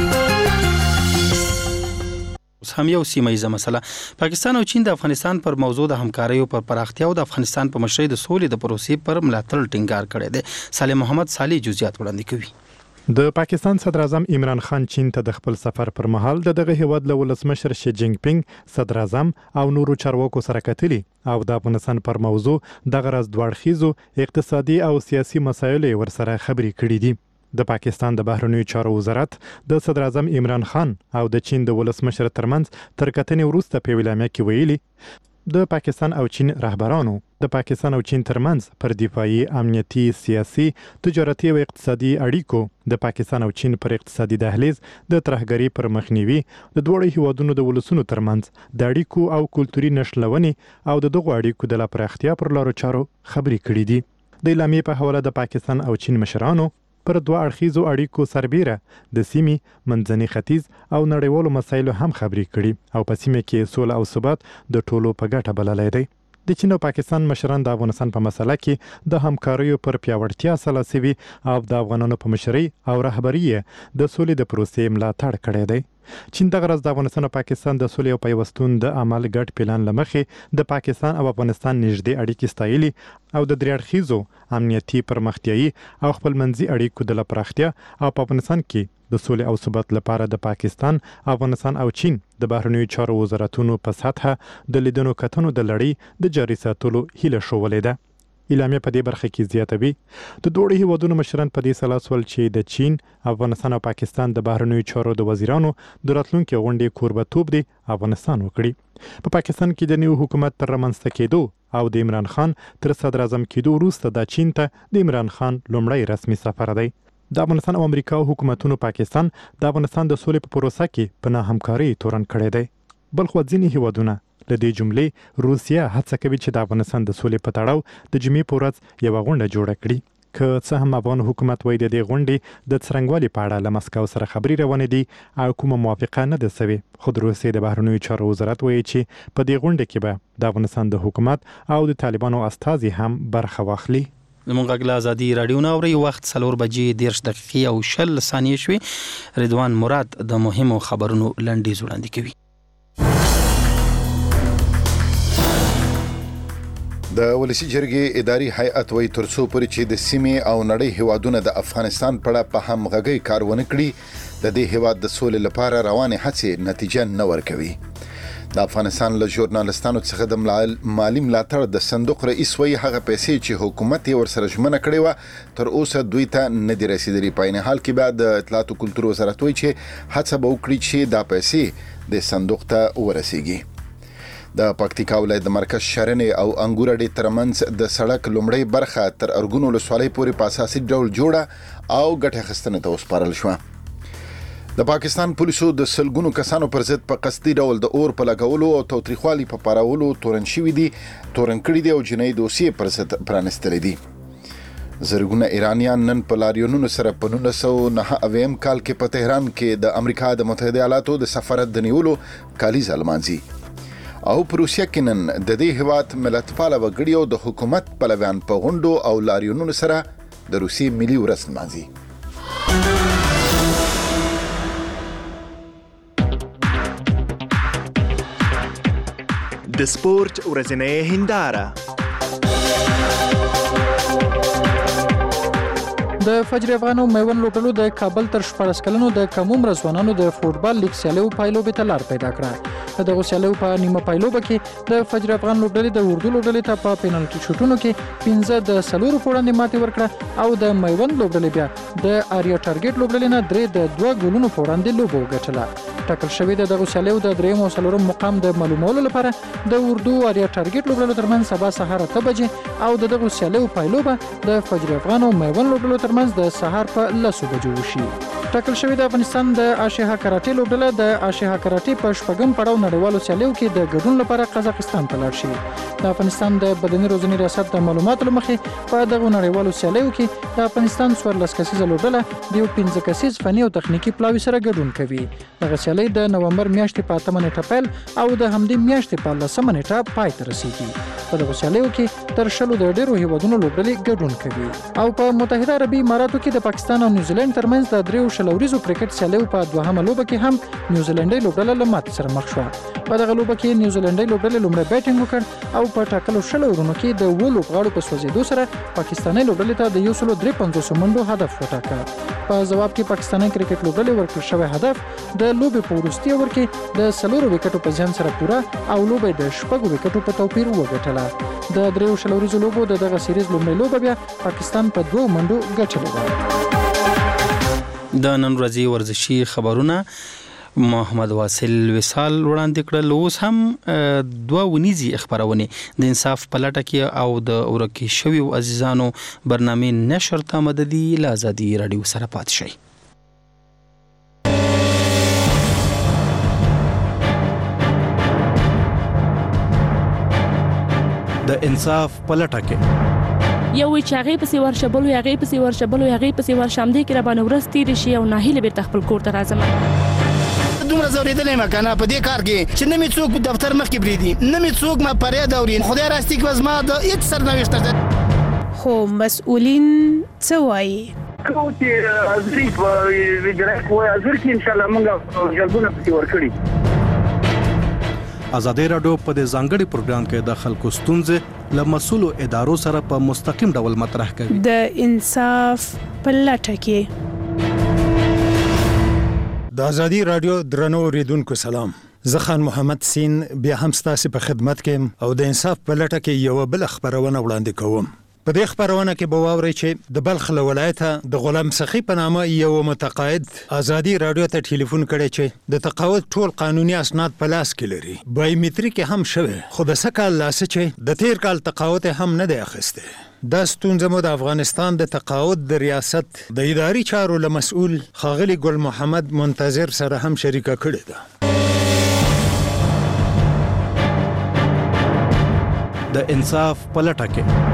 هم یو سیمه ایزه مسله. پاکستان او چین د افغانستان پر موضوع د همکاریو پر پراختیا او د افغانستان په مشرۍ د سولې د پروسې پر ملاتړ ټینګار کړی دی. صالح محمد صالح جزئیات وړاندې کوي. د پاکستان صدر اعظم عمران خان چین ته د خپل سفر پر مهال د دغه هیواد له ولسمشر شي جینګ پینګ، صدر اعظم او نورو چارواکو سره کتلي او د افغانستان پر موضوع د غرض دوړخیزو اقتصادي او سیاسي مسایلو ورسره خبرې کړې دي. د پاکستان د بهرنیو چارو وزارت د صدر اعظم عمران خان او د چین د ولسمشر ترمنځ تر کتنې وروسته په ویلامه کې ویلي د پاکستان او چین رهبرانو د پاکستان او چین ترمنځ پر دفاعي، امنیتي، سیاسي، تجارتي او اقتصادي اړیکو د پاکستان او چین پر اقتصادي دهلیز د ترهګرۍ پر مخنیوي، د دوړو هیوادونو د ولسونو ترمنځ د اړیکو او کلتوري نښلونې او د دغو اړیکو د لا پراختیا پر لارو چارو خبرې کړې دي. د اعلامیې په حواله د پاکستان او چین مشرانو پر دوه اړخیزو اړیکو سربیره د سیمې، منځني ختیځ او نړیوالو مسایلو هم خبرې کړي او په سیمه کې سوله او ثبات د ټولو په ګټه بللی دی. د چین او پاکستان مشران د افغانستان په مسله کې د همکاریو پر پیاوړتیا سلاسي وي او د افغانانو په مشرۍ او رهبري د سولې د پروسې ملاتړ کړی دی. چین دغه ورځ د افغانستان او پاکستان د سولې او پیوستون د عمل ګډ پلان له مخې د پاکستان او افغانستان نږدې اړیکې ستایلي او د درې اړخیزو امنیتي پرمختیایي او خپلمنځي اړیکو د لا پراختیا او په افغانستان کې د سولې او ثبات لپاره د پاکستان، افغانستان او چین د بهرنیو چارو وزارتونو په سطحه د لیدنو کتنو د لړۍ د جاري ساتلو هیله شولې ده. اعلامیه په دې برخه کې زیاتوي د دوه هیوادونو مشران په دې سلاس ول چې د چین، افغانستان او پاکستان د بهرنیو چارو د وزیرانو د راتلونکي غونډې کوربه‌توب دی افغانستان وکړي. په پاکستان کې د نیو حکومت پر رامنځته کېدو او د عمران خان تر صدر اعظم کېدو وروسته د چین ته د عمران خان لومړی رسمي سفر دی. د افغانستان او امریکا حکومتونو پاکستان د افغانستان د سولې په پروسه کې په نه همکاري تورن کړی دی. بل خو ځینې هیوادونه له دې جملې روسیه هڅه کوي چې د افغانستان د سولې په تړاو د جمعې په ورځ یوه غونډه جوړه کړي. که څه هم افغان حکومت وایي د دې غونډې د څرنګوالي په اړه له مسکو سره خبرې روانې دي او کومه موافقه نه ده سوې، خو د روسیې د بهرنیو چارو وزارت وایي چې په دې غونډه کې به د افغانستان د حکومت او د طالبانو استازي هم برخه واخلي. زموږ غږ له ازادي راډیو نه اورئ. وخت څلور بجې دېرش دقیقې او شل ثانیې شوې. رضوان مراد د مهمو خبرونو لنډیز وړاندې کوي. د ولسی جرګې اداري هیئت وایي تر څو پورې چې د سیمې او نړۍ هیوادونه د افغانستان په اړه په همغږۍ کار ونه کړي، د دې هیواد د سولې لپاره روانې هڅې نتیجه نه ورکوي. د افغانستان له ژورنالستانو څخه د مالی ملاتړ د صندوق رئیس وایي هغه پیسې چې حکومت یې ورسره ژمنه کړې وه تر اوسه دوی ته نه دي رسیدلي. په عین حال کې به د اطلاعات او کلتور وزارت وایي چې هڅه به وکړي چې دا پیسې د صندوق ته ورسیږي. د پکتیکا ولایت د مرکز شرنې او انګور اډې ترمنځ د سړک لومړی برخه تر ارګون ولسوالۍ پورې په اساسي ډول جوړه او ګټه اخیستنې ته وسپارل شوه. د پاکستان پولیسو د سلګونو کسانو پر ضد په قصدي ډول د اور په لګولو او تاوتریخوالي په پارولو تورن شوي دي تورن کړي دي او جنایي دوسیې پر ضد پرانستلې دي. زرګونه ایرانیان نن په لاریونونو سره په نولس سوه نهه اویا کال کې په تهران کې د امریکا د متحده ایالاتو د سفارت د نیولو کالیزه لمانځي او په روسیه کې نن د دې هیواد ملتپاله وګړي او د حکومت پلویان په غونډو او لاریونونو سره د روسیې ملي ورځ لمانځي. د سپورت ورځنۍ هنداره. د فجر افغان او میوند لوبډلو د کابل تر شپاړس کلنو د کم عمره ځوانانو د فوټبال لیګ سیالیو پایلوبې ته لار پیدا کړه. د دغه سیالیو په نیمه پایلوبه کې د فجر افغان لوبډلې د اردو لوبډلې ته په پینالټي شوټونو کې پنځه د څلورو په وړاندې ماتې ورکړه او د میوند لوبډلې بیا د آریا ټارګټ لوبډلې نه درې د دوه ګولونو په وړاندې لوبه وګټله. ټاکل شوې د دغه سیالیو د درېیم او څلورم مقام د معلومولو لپاره د اردو آریا ټارګټ لوبډلو ترمنځ سبا سهار اته بجې او د دغه سیالیو پایلوبه د فجر افغان او میوند لوبډلو ترمنځ د سهار په لسو بجو وشي. ټاکل شوې د افغانستان د آشیها کراټې لوبډله د آشیها کراټې په شپږم پړاو نړیوالو سیالیو کې د ګډون لپاره قزاقستان ته لاړ شي. د افغانستان د بدني روزنې ریاست د معلوماتو لمخې په دغه نړیوالو سیالیو کې د افغانستان څوارلس کسیزه لوبډله د یو پنځه کسیز فني او تخنیکي پلاوي سره ګډون کوي. دغه سیالي د نومبر میاشتې په اتمه نیټه پیل او د همدې میاشتې په لسمه نیټه پای ته رسیږي. په دغه سیالیو کې تر شلو د ډیرو هیوادونو لوبډلې ګډون کوي او په متحده عربي اماراتو کې د پاکستان او نیوزیلند ترمنځ د دریو شلوریزو کرکټ سیالیو په دوهمه لوبه کې هم نیوزیلندي لوبډله له ماتې سره مخ شوه. په دغه لوبه کې نیوزیلندي لوبډلې لومړی بیټینګ وکړ او په ټاکلو شلو ورونو کې د اووه لوبغاړو په سوځېدو سره پاکستاني لوبډلې ته د یو سلو درې پنځوسو منډو هدف وټاکه. په ځواب کې پاکستاني کرکټ لوبډلې ورکړل شوی هدف د لوبې په وروستي اوور کې د څلورو وکټو په زیان سره پوره او لوبې د شپږو وکټو په توپیر وګټله. د دریو شلوریزو لوبو د دغه سیریز لومړی لوبه بیا پاکستان په دوه منډو ګټلې ده. د نن ورځې ورزشي خبرونه محمد واصل وصال وړاندې کړل. اوس هم دوه ونیزي خبرونه د انصاف په لټه کې او د ورکی شویو عزیزانو برنامه نشر ته مددي له ازادي رادیو سره پات شي. د انصاف په لټه کې یو وی چې هغه پسې ورشه بل وی هغه پسې ورشه بل وی هغه پسې ورشه هم دې کې را باندې ورستې دي شي او ناهیله بیرته خپل کور ته راځم. زه دومره زورېدلی یم که نه په دې کار کې چې نه مې څوک دفتر مخکې پرېږدي نه مې څوک ما فریاد اوري. خدای راستي که زما د هېڅ سرنوشت ده. خو مسؤلین څه وایي؟ کوم چې حاضري په وجرایت وایي حاضر کې انشاءالله موږ جلبونه پسې ورکړي. ازادي رادیو په دې ځانګړي پروګرام کې د خلکو ستونزې له مسؤلو ادارو سره په مستقیم ډول مطرح کوي. د انصاف په لټه کې. د ازادي رادیو درنو اوریدونکو سلام. زه خان محمد سین بیا هم ستاسو په خدمت کې او د انصاف په لټه کې یو بل خبرونه وړاندې کوم. په دې خبرونه کې به واورئ چې د بلخ ولایت د غلام سخی په نامه یو متقاعد ازادي رادیو ته ټلیفون کړی چې د تقاعد ټول قانوني اسناد په لاس کې لري. بایومټریک هم شوی خو د سکهال لاسه چې د تیر کال تقاعد هم نه دی اخیسته. دا ستونزه مو د افغانستان د تقاعد د ریاست د اداري چارو له مسؤل ښاغلي ګل محمد منتظر سره هم شریکه کړې ده. د انصاف په لټه کې.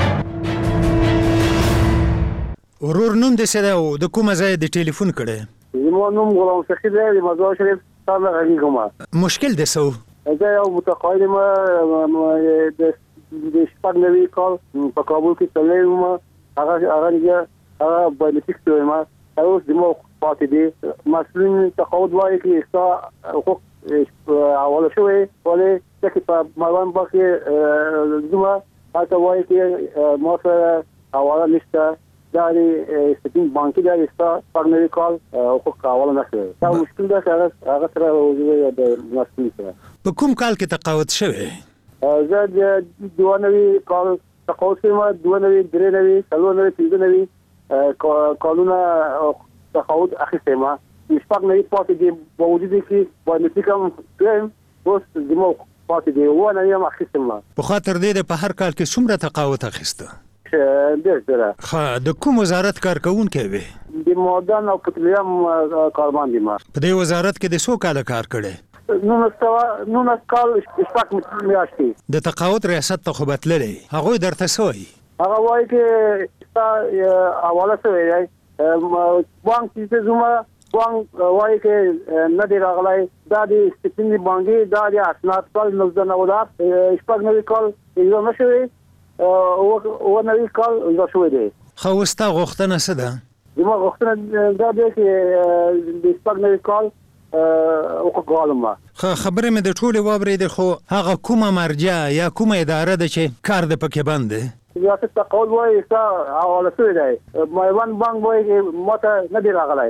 ورور نوم دې څه دی او د کومه ځای د ټلیفون کړی؟ زما نوم غلام سخي دی د مزار شریف تاله غږیږم. مشکل دې څه؟ زه یو متقاعد یم د د شپږ نوي کال په کابل کې تللی وم. هغه هغه هغه بایومټریک شوی یم. اوس زما پاتې دی. مسؤلین تقاعد وایي چې ستا حقوق حواله شوی ولې چې په مروان باغ کې زما هلته وایي چې ما سره حواله نشته. داري سټینګ بانکي داري ستا پرنوي کال حقوق حواله نه شوی. دا مشکل ده چې هغه هغه سره وځي د مسؤل سره. په کوم کال کې تقاعد شوی؟ زه د دوه نوي کال تقاعد شوم. دوه نوي درې نوي څلور نوي پنځه نوي کالونه تقاعد اخیستی یم. شپږ نوي پاتې دي با وجود کې بایومټریک هم کړم. اوس زما پاتې دي اووه نوي هم اخیستی یم. په خاطر دې په هر کال کې څومره تقاعد اخیسته؟ ډېر ډېره. ښه د کوم وزارت کارکوونکی وې؟ د معدن او پټرولیم کارمند یم. په دې وزارت کې د څو کاله کار کړی؟ نولس سوه نولس کال شپږ میاشتې. د تقاعد ریاست ته خو به تللی هغوی درته څه وایي؟ هغه وایي چې ستا حواله شوی دی. بانک چې زما بانک وایي چې نه دی راغلی. دا د سټینګ بانکي دا د اسناد کال نوزده نودات شپږ نوي کال اجرا نه شوی او نوي کال اجرا شوی دی. خو اوس ستا غوښتنه څه ده؟ زما غوښتنه دا دی چې د شپږ نوي کال حقوق غواړم. ښه خبرې مې د ټولې واورېدې خو هغه کومه مرجع یا کومه اداره ده چې کار د پکې بند دی؟ ریاست تقاعد وایي ستا حواله شوی دی. میوند بانک وایي چې ما ته نه دی راغلی.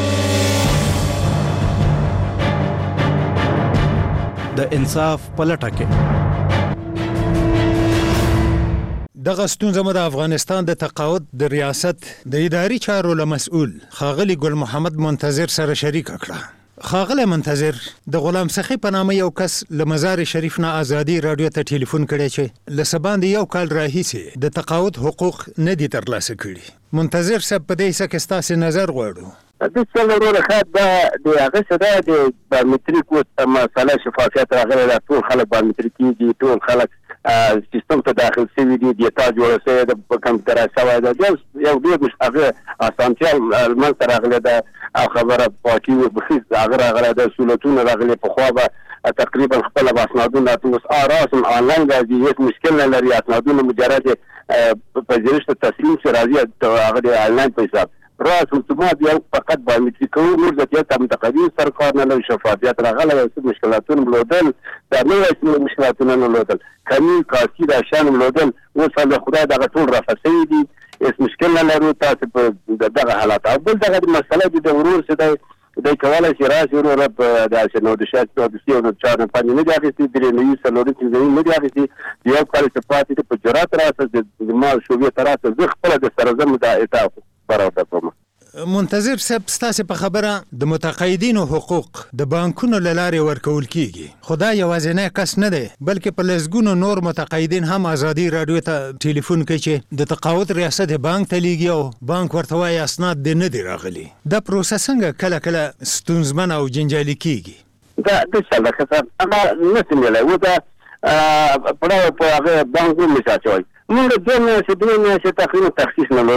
د انصاف په لټه کې. دغه ستونزه مو د افغانستان د تقاعد د ریاست د اداري چارو له مسؤل ښاغلي ګل محمد منتظر سره شریکه کړه. ښاغلی منتظر د غلام سخي په نامه یو کس له مزار شریف نه ازادي رادیو ته ټلیفون کړی چې له څه باندې یو کال راهیسې د تقاعد حقوق نه دي ترلاسه کړي. منتظر صاحب په دې څه کې ستاسې نظر غواړو. د څلورو ښه دا د هغه څه ده د بایومټریک اوس مسله شفافیت راغلی ده. ټول خلک بایومټریک کېږي. ټول خلک سیستم ته داخل شوي دي. ډیټا جوړه شوې ده په کمپیوټر شوی ده. یو ډېر هغه اسانتیا لمنځته راغلې ده او خبره پاکي بخیز هغه راغلی ده. سهولتونه راغلي. پخوا به تقریبا خپله به اسنادونه اوس راسم آنلاین راځي. هېڅ مشکل نه لري. اسنادونه مجرد پذیرش ته تسلیم شي راځي هغه د آنلاین په حساب راس اتومات یو فقط بایومټریک او نور ځکه هم متقدم سرکار نه لوي شفافیت راغله. او مشکلاتونه ملودل دا نو مشکلاتونه نه ملودل کمی کافي دا شان ملودل اوس له خدای دغه ټول رافسي دي. هیڅ مشکل نه لرو تاسو په دغه حالات. او بل دغه مسله د ورور څه دی د کواله چې راشي ورور په داسې نو د شات او د سیو د چارن باندې نه دی اخیستي. درې نوي څلوري چې نه دی اخیستي. یو کال چې پاتې په جرات راځي د مال شوبې تراسه زه خپل د سرزم د اطاعت منتظر صاحب ستاسو په خبره د متقاعدینو حقوق د بانکونو له لارې ورکول کیږي. خدای یوازینی کس نه دی بلکې په لسګونو نور متقاعدین هم ازادي رادیو ته ټلیفون کوي چې د تقاعد ریاست بانک ته لیږي او بانک ورته وایي اسناد دې نه دي راغلي. دا پروسه څنګه کله کله ستونزمن او جنجالي کیږي؟ دا د څه لکه اما نسم له ودا په هغه بانکونو مثال موږ د دې نه چې د نه چې تخصیص نه لودل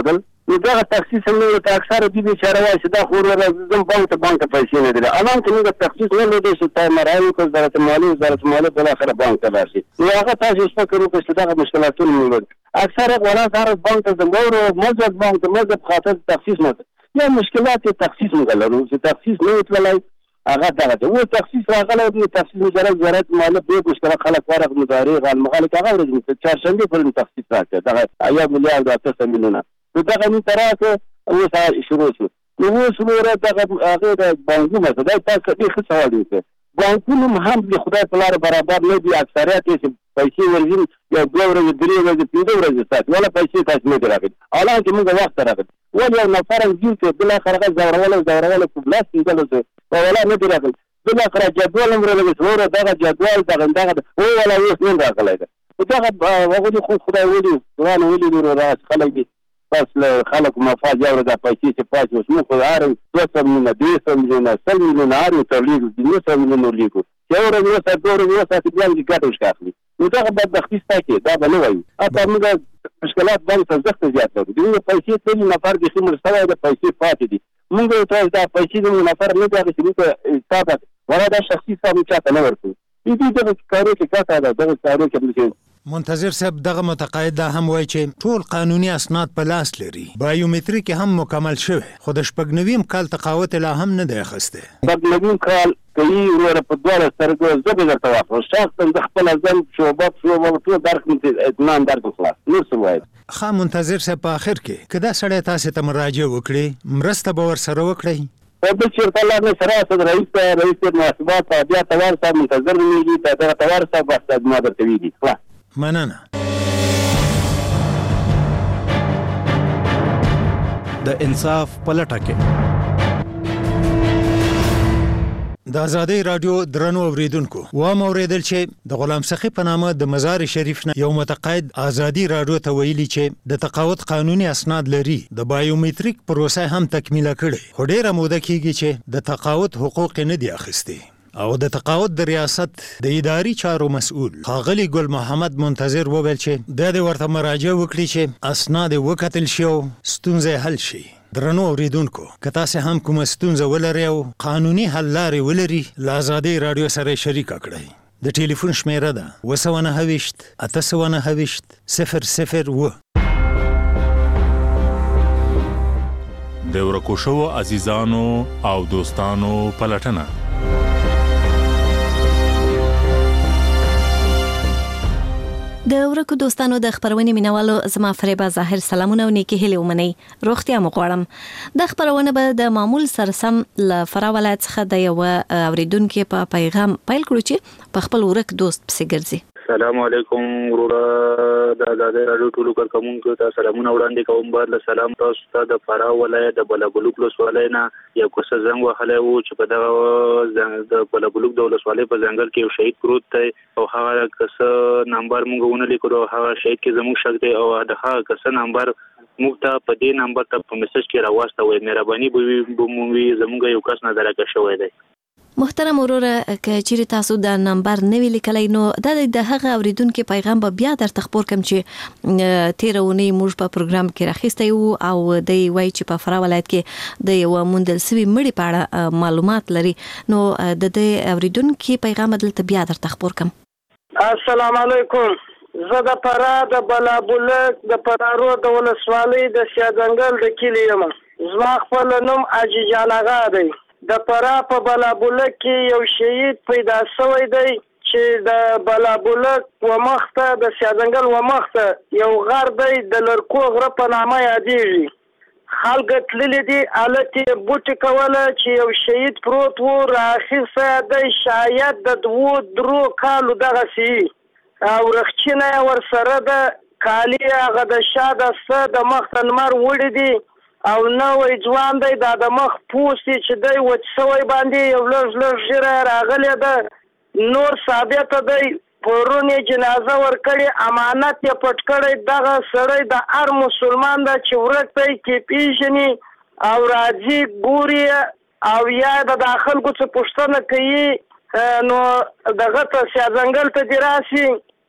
نو دا تخصیص هم نو ته اکثر دي بیچاره وایي چې دا خو راځم بانک ته بانک ته پیسې نه دي الان چې موږ تخصیص نه لرو چې تا مرایي کو وزارت مالیه وزارت مالیه بل اخر بانک ته راشي نو هغه تاسو فکر وکړئ چې دا مشکلاتونه موجود اکثر ولا صار بانک ته زموږ مزد بانک ته مزد خاطر تخصیص نه یا مشکلات تخصیص نه لرو چې تخصیص نه وتلای هغه دا و تخصیص راغلی دی تخصیص وزارت وزارت مالیه به مشکل خلک ورغ مداري غل مخالک هغه ورځ چهارشنبه پر تخصیص راځي دا ایا میلیارډ اته میلیونه نو دا غني تراته اوس شروع شو نو اوس موږ دا هغه د بانکونو څخه دا تاسو ته ښه سوال دی بانکونو هم د خدای په لار برابر نه دي اکثریت یې پیسې ورځي یا دوه ورځې درې ورځې پنځه ورځې سات ولا پیسې تاسو نه راغلي حالا چې موږ وخت راغلی ول یو نفر یې چې بل اخر هغه زورول زورول په بلاس کې دلته ولا نه راغلی بل اخر جدول امر له څوره دا جدول دا غنده او ولا اوس نه راغلی دا هغه خو خدای ولي قرآن ولي نور راس خلک دي بس خلک مفاد یو د پیسې چې پاتې اوس موږ هر دوه میلیونه درې میلیونه سل میلیونه هر تبلیغ دي نو سل میلیونه لیکو چې اور یو څه دور یو څه چې بلان دي ګټه وشکاخلي نو دا به د خصيصه کې دا به نه وایي اته موږ مشکلات باندې زخت زیات لرو دوی پیسې ټول نفر د خمر سره د پیسې پاتې دي موږ ته دا پیسې د نفر نه دا چې موږ تاسو ولا دا شخصي صاحب چاته نه ورکو دې دې کارو کې کاته دا د کارو کې منتظر صاحب دغه متقاعد دا هم وایي چې ټول قانوني اسناد په لاس لري بایومتریک هم مکمل شوی خو د شپږنویم کال تقاوت لا هم نه دی اخیسته شپږنویم کال کوي ور په دوه سترګو زبر درته واخو شخصا د خپل ځان شوبات شوبات ټول درک اطمینان درک خلاص نور څه وایي خا منتظر صاحب په اخر کې کدا سړی تاسو ته مراجعه وکړي مرسته به ور سره وکړي او د چیرته الله نه سره صدر رئیس رئیس محاسبات بیا توار صاحب منتظر نیږي ته توار صاحب واستاد ما درته ویږي خلاص مننه د انصاف پلټه کې د ازادي رادیو درنو اوریدونکو و موریدل چې د غلام سخی په نامه د مزار شریف نه یو متقاعد ازادي رادیو ته ویلي چې د تقاعد قانوني اسناد لري د بایومتریک پروسه هم تکمیله کړي خو ډیره موده کیږي چې د تقاعد حقوق نه دی اخیستي او د تقاعد د ریاست د اداري چارو مسؤل ښاغلي ګل محمد منتظر وویل چې د دې ورته مراجعه وکړي چې اسناد وکتل شي او ستونزې حل شي درنو اوریدونکو که تاسو هم کوم ستونزه ولرئ او قانوني حل لارې ولري ل ازادي رادیو سره شریک کړئ د ټلیفون شمیره ده اوه سوه نهه ویشت اته سوه نهه ویشت صفر صفر اوه د ورکو شوو عزیزانو او دوستانو پلټنه د ورکو دوستانو د خبرونې مینوالو زما فریبا ظاهر سلامونه او نیکی هیله ومني روغتیا مو غواړم د خبرونه به د معمول سره سم ل فرا ولایت څخه د یو اوریدونکو په پیغام پیل کړو چې په خپل ورک دوست پسې ګرځي السلام علیکم ورور د آزادۍ راډیو ټولو کارکونکو ته سلامونه وړاندې کوم بعد سلام تاسو ته د فرا ولایت د بلابلوک ولسوالۍ نه یو کوڅه زنګ وهلی و چې په دغه د بلابلوک د ولسوالۍ په ځنګل کې یو شهید پروت دی او هغه کوڅه نمبر موږ ونه لیکلو هغه شهید کې زموږ شک دی او د هغه کوڅه نمبر موږ ته په دې نمبر ته په میسج کې راوستوي مهرباني به موږ زموږ یو کس نظر راکړ شوی دی محترم وروره که چیرې تاسو د نمبر نه وی لیکلی نو د هغه اوریدونکو پیغام به بیا درته خبر کوم چې تیرونی موږ په پروګرام کې راخسته یو او د وای چې په فرا ولایت کې د یو موندل سوي مړي په اړه معلومات لري نو د دې اوریدونکو پیغام دلته بیا درته خبر کوم السلام علیکم زه د فرا د بلابلک د پرارو د ولسوالۍ د سیاځنګل د کلی یم زما خپل نوم اجي جان آغا دی د فرا په بلابلک کې یو شهید پیدا شوی دی چې د بلابلک و مخته د سیاځنګل و مخته یو غر دی د لرکو غره په نامه یادېږي خلک تللي دي هلته یې بوټې کوله چې یو شهید پروت و رااخیستی دی شاید د دوو درو کالو دغسې او رخچینه یې ورسره ده کالي هغه د شا دسته د مخته لمر وړي دي او نوی ځوان دی دا د مخ پوستې چې دی وچ سوی باندې یو لږ لږ ژیره راغلی ده نور ثابته دی پرون یې جنازه ورکړې امانت یې پټ کړی دغه سړی د هر مسلمان ده چې ورک دی کې پیژني او راځي ګوري او یا د دا خلکو څه پوښتنه کوي نو دغه ته سیاځنګل ته دې راسي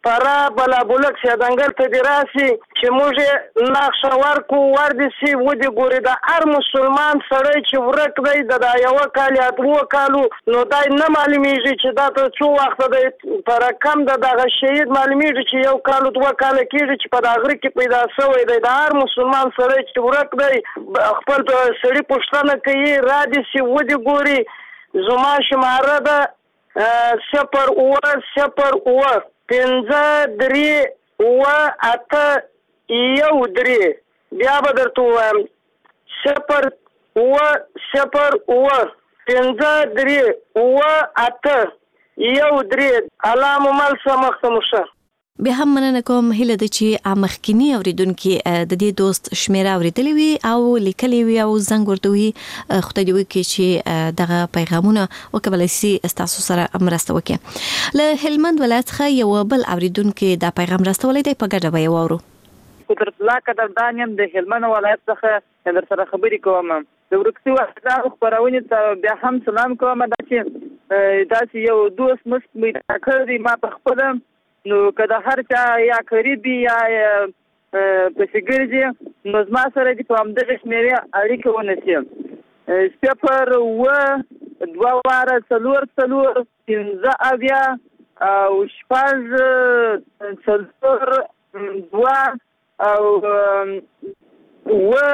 فرا بلابلک سیدنګل ته دی راسي چې موږ نقشه ورکو وردی سي ودی ګوري د هر مسلمان سړی چې ورک دی د یو کال یا دوه کالو نو دای نه معلومیږي چې دا ته څو وخت دی پر کم د دغه شهید معلومیږي چې یو کال دوه کال کېږي چې په دغه کې پیدا شوی دی د هر مسلمان سړی چې ورک دی خپل سړی پوښتنه کوي را دي سي ودی ګوري زما شماره ده صفر اوه صفر اوه پنځه درې اوه اته یو درې بیا به درته ووایم صفر اوه صفر اوه پنځه درې اوه اته یو درې الله مو مل شه مخته مو شه بیا هم مننه کوم هیله ده چې مخکینی اوریدونکو د دې دوست شمیره اوریدلې وي او لیکلې وي او زنګ ورته وي خدای دې وکړي چې دغه پیغامونه وکولای شي تاسو سره مرسته وکړي له هلمند ولایت څخه یو بل اوریدونکو دا پیغام راستولې دی په ګډه به وورو قدرت الله قدردانیم د هلمند ولایت څخه در سره خبرې کوم د ورکسي وحدت خبرونه ته بیا هم سلام کوم دا چې دا یو دوست مست مې کړی ما په خپل نو که د هر چا یا قریبي یا پسې ګرځي نو زما سره دې په همدغه شمېرې اړیکه ونیسي صفر اوه دوه واره څلور څلور پنځه اویا او شپږ څلور دوه او اوه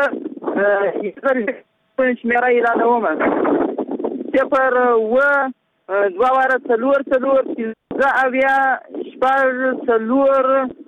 شمېره اعلانومه صفر اوه دوه واره څلور څلور پنځه اویا شپږ څلور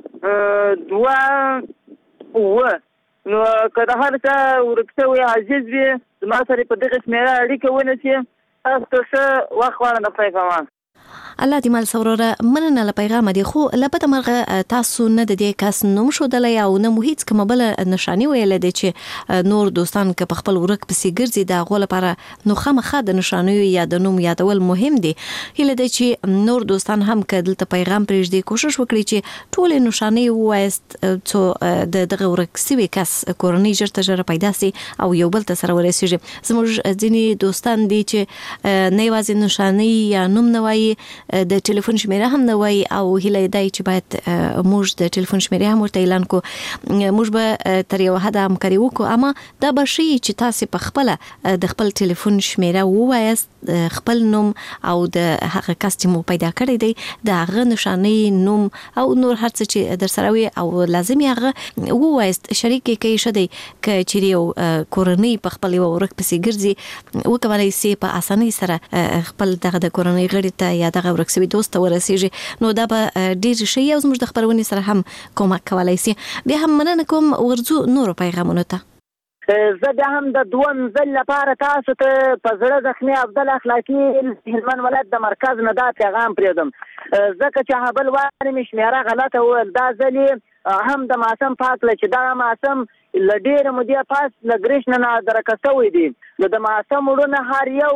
دوه اوه نو که د هر چا ورک شوی عزیز وي زما سره په دغه شمېره اړیکه ونیسي تاسو ته ښه وخت غواړم د خدای په امان الله دې مال سوروره مننه له پیغام دی خو لپاره مرغه تاسو نه د دې کس نوم شو دلای او نه مو هیڅ کومه بل نشانی ویل دي چې نور دوستان که په خپل ورک پسې ګرځي دا غو لپاره نو خامخا د نشانی یا د نوم یادول مهم دي هله دي چې نور دوستان هم کدل ته پیغام پرېږدي کوشش وکړي چې ټول نشانی وایست څو د دغه ورک سوي کس کورنۍ جرته جره پیدا سي او یو بل ته سره ورسیږي زموږ ځینی دوستان دي چې نه یوازې نشانی یا نوم نه وایي د ټلیفون شمیره هم نه وای او هله دای چې باید موږ د ټلیفون شمیره هم ورته اعلان کو موږ به تر یو حد همکاري وکړو اما دا به شي چې تاسو په خپل د خپل ټلیفون شمیره ووایست خپل نوم او د هغه کس چې مو پیدا کړی دی د هغه نشانی نوم او نور هر څه چې در سره وي او لازم هغه ووایست شریک کې شدی ک چې یو کورنۍ په خپل ورک پسې ګرځي وکولای شي په اسانۍ سره خپل دغه د کورنۍ غړي ته یا دغه ورکسوي دوست ورسیږي نو دا به ډیر شي او زموږ د خبرونې سره هم کومک کولای شي بیا هم مننه کوم ورزو نور پیغامونه ته زه بیا هم د دوم ځل لپاره تاسو ته په زړه زخمي عبدل اخلاقي هلمند ولایت د مرکز نه دا پیغام پرېږدم ځکه چې هبل وانه مې شمېره غلطه وویل دا ځلې هم د ماسم پاک له چې دا ماسم له ډېره مودې پاس له ګریشن نه درکه شوی دی نو د ماسم وړونه هر یو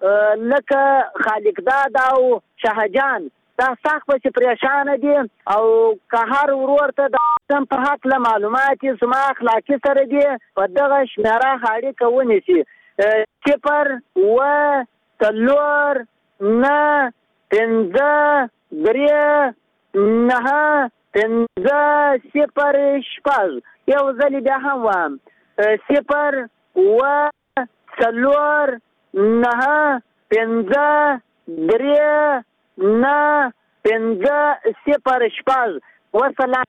لکه خالق داد او شاهجان دا سخت په پریشان دي او که هر ورور ته د سم په حق له معلومات زما اخلاقی سره دي په دغه شمېره هاړي کوونی شي صفر و څلور نه پنځه درې نه پنځه صفر شپږ یو ځل بیا هم وایم صفر و څلور نه پنځه درې نه پنځه صفر شپږ وسلام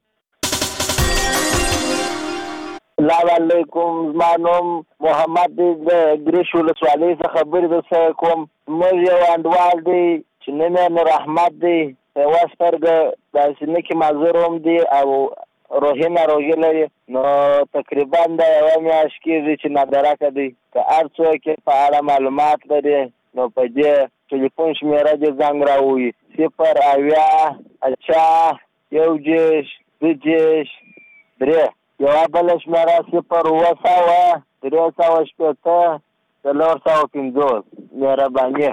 السلام علیکم زما نوم محمد د ګریش ولسوالۍ څخه خبرې درسره کوم موږ یو انډوال دی چې نوم یې نور احمد دی یوه سترګه داسې نه کې معذور هم دی او روحي ناروغي لري نو تقریبا دا یوه میاشت کېږي چې نادرکه دی که هر څوک یې په اړه معلومات لري نو په دې ټلیفون شمېره دې زنګ راووي صفر اویا اچا یو دېرش دوه دېرش درې یوه بله شمېره صفر اوه سوه درې سوه شپېته څلور سوه پنځوس مهرباني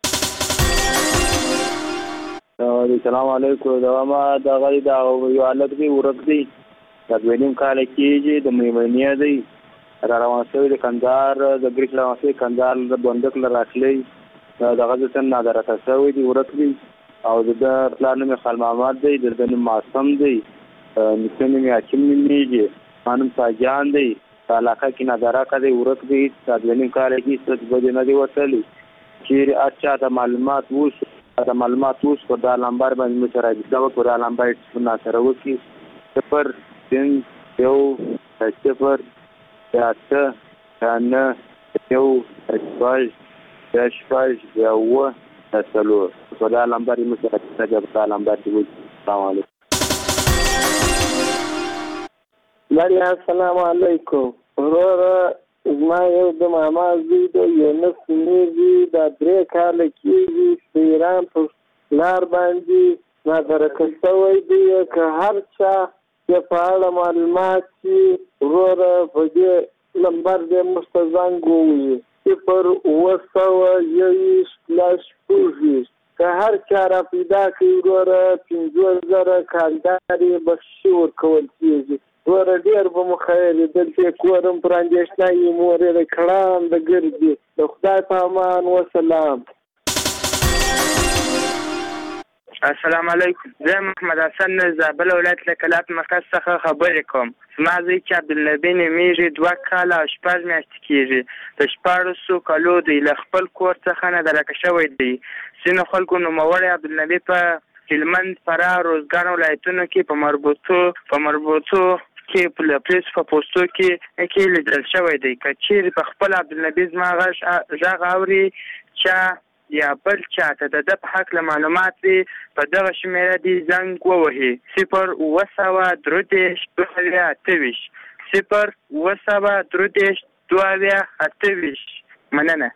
السلام علیکم دا ما دا غړي دا یو حالت دی ورک دی دا دویم کال کېږي د میمنې دی را روان شوی د کندهار د ګریش روان شوی کندهار د بندک له راتلی دغه ځای نه درته شوی دی ورک دی او د پلان نوم خال محمد دی، د نوم معصوم دی، نیکه نوم حکیم نومیږي، مانم ساجان دی، په علاقه کې نادراکه دی، ورک دی، دا دویم کال کې څه بده نه دی وتلی چې اچھا د معلومات ووس د معلومات ووس په دا لمبر باندې مو سره د دا په لمبر څخه سره وکی صفر تین یو صفر اته نه یو شپږ شپږ یو تاسو په دا لمبر مو سره د دا لمبر دی. السلام علیکم. لاري السلام علیکم. ورور زما یو د ماما زوی د یونس میږي د درې کاله کېږي په ایران په لار باندې نادرکه شوی دی که هر چا یې په اړه معلومات چې وروره په دې لمبر دی موږ ته زنګ ووایي صفر اوه سوه یوویشت لس شپږ که هر چا را پیدا کړي وروره پنځوس زره کارګار یې بخشي ورکول کېږي. ور ډیر به مو خیر دلته کورم پر اندېښنه مور یې کړان د ګرځي د خدای په امان وسلام. السلام علیکم. زه محمد حسن زابل ولایت له کلات مرکز څخه خبرې کوم. زما زوی چې عبدالنبي نومیږي دوه کاله او شپږ میاشتې کېږي د شپاړسو کالو دی له خپل کور څخه نادرکه شوی دی. ځینو خلکو نوموړی عبدالنبي په هلمند فراه روزګان ولایتونو کې په مربوطو په مربوطو کې په پولیس په پوسټو کې کې لیدل شوی دی. که چیرې په خپل عبدالنبي زما غږ اوري چا یا بل چا ته د ده په هکله معلومات وي په دغه شمېره دې زنګ ووهي صفر اوه سوه درې دېرش دوه اویا اته ویشت صفر اوه سوه درې دېرش دوه اویا اته ویشت. مننه.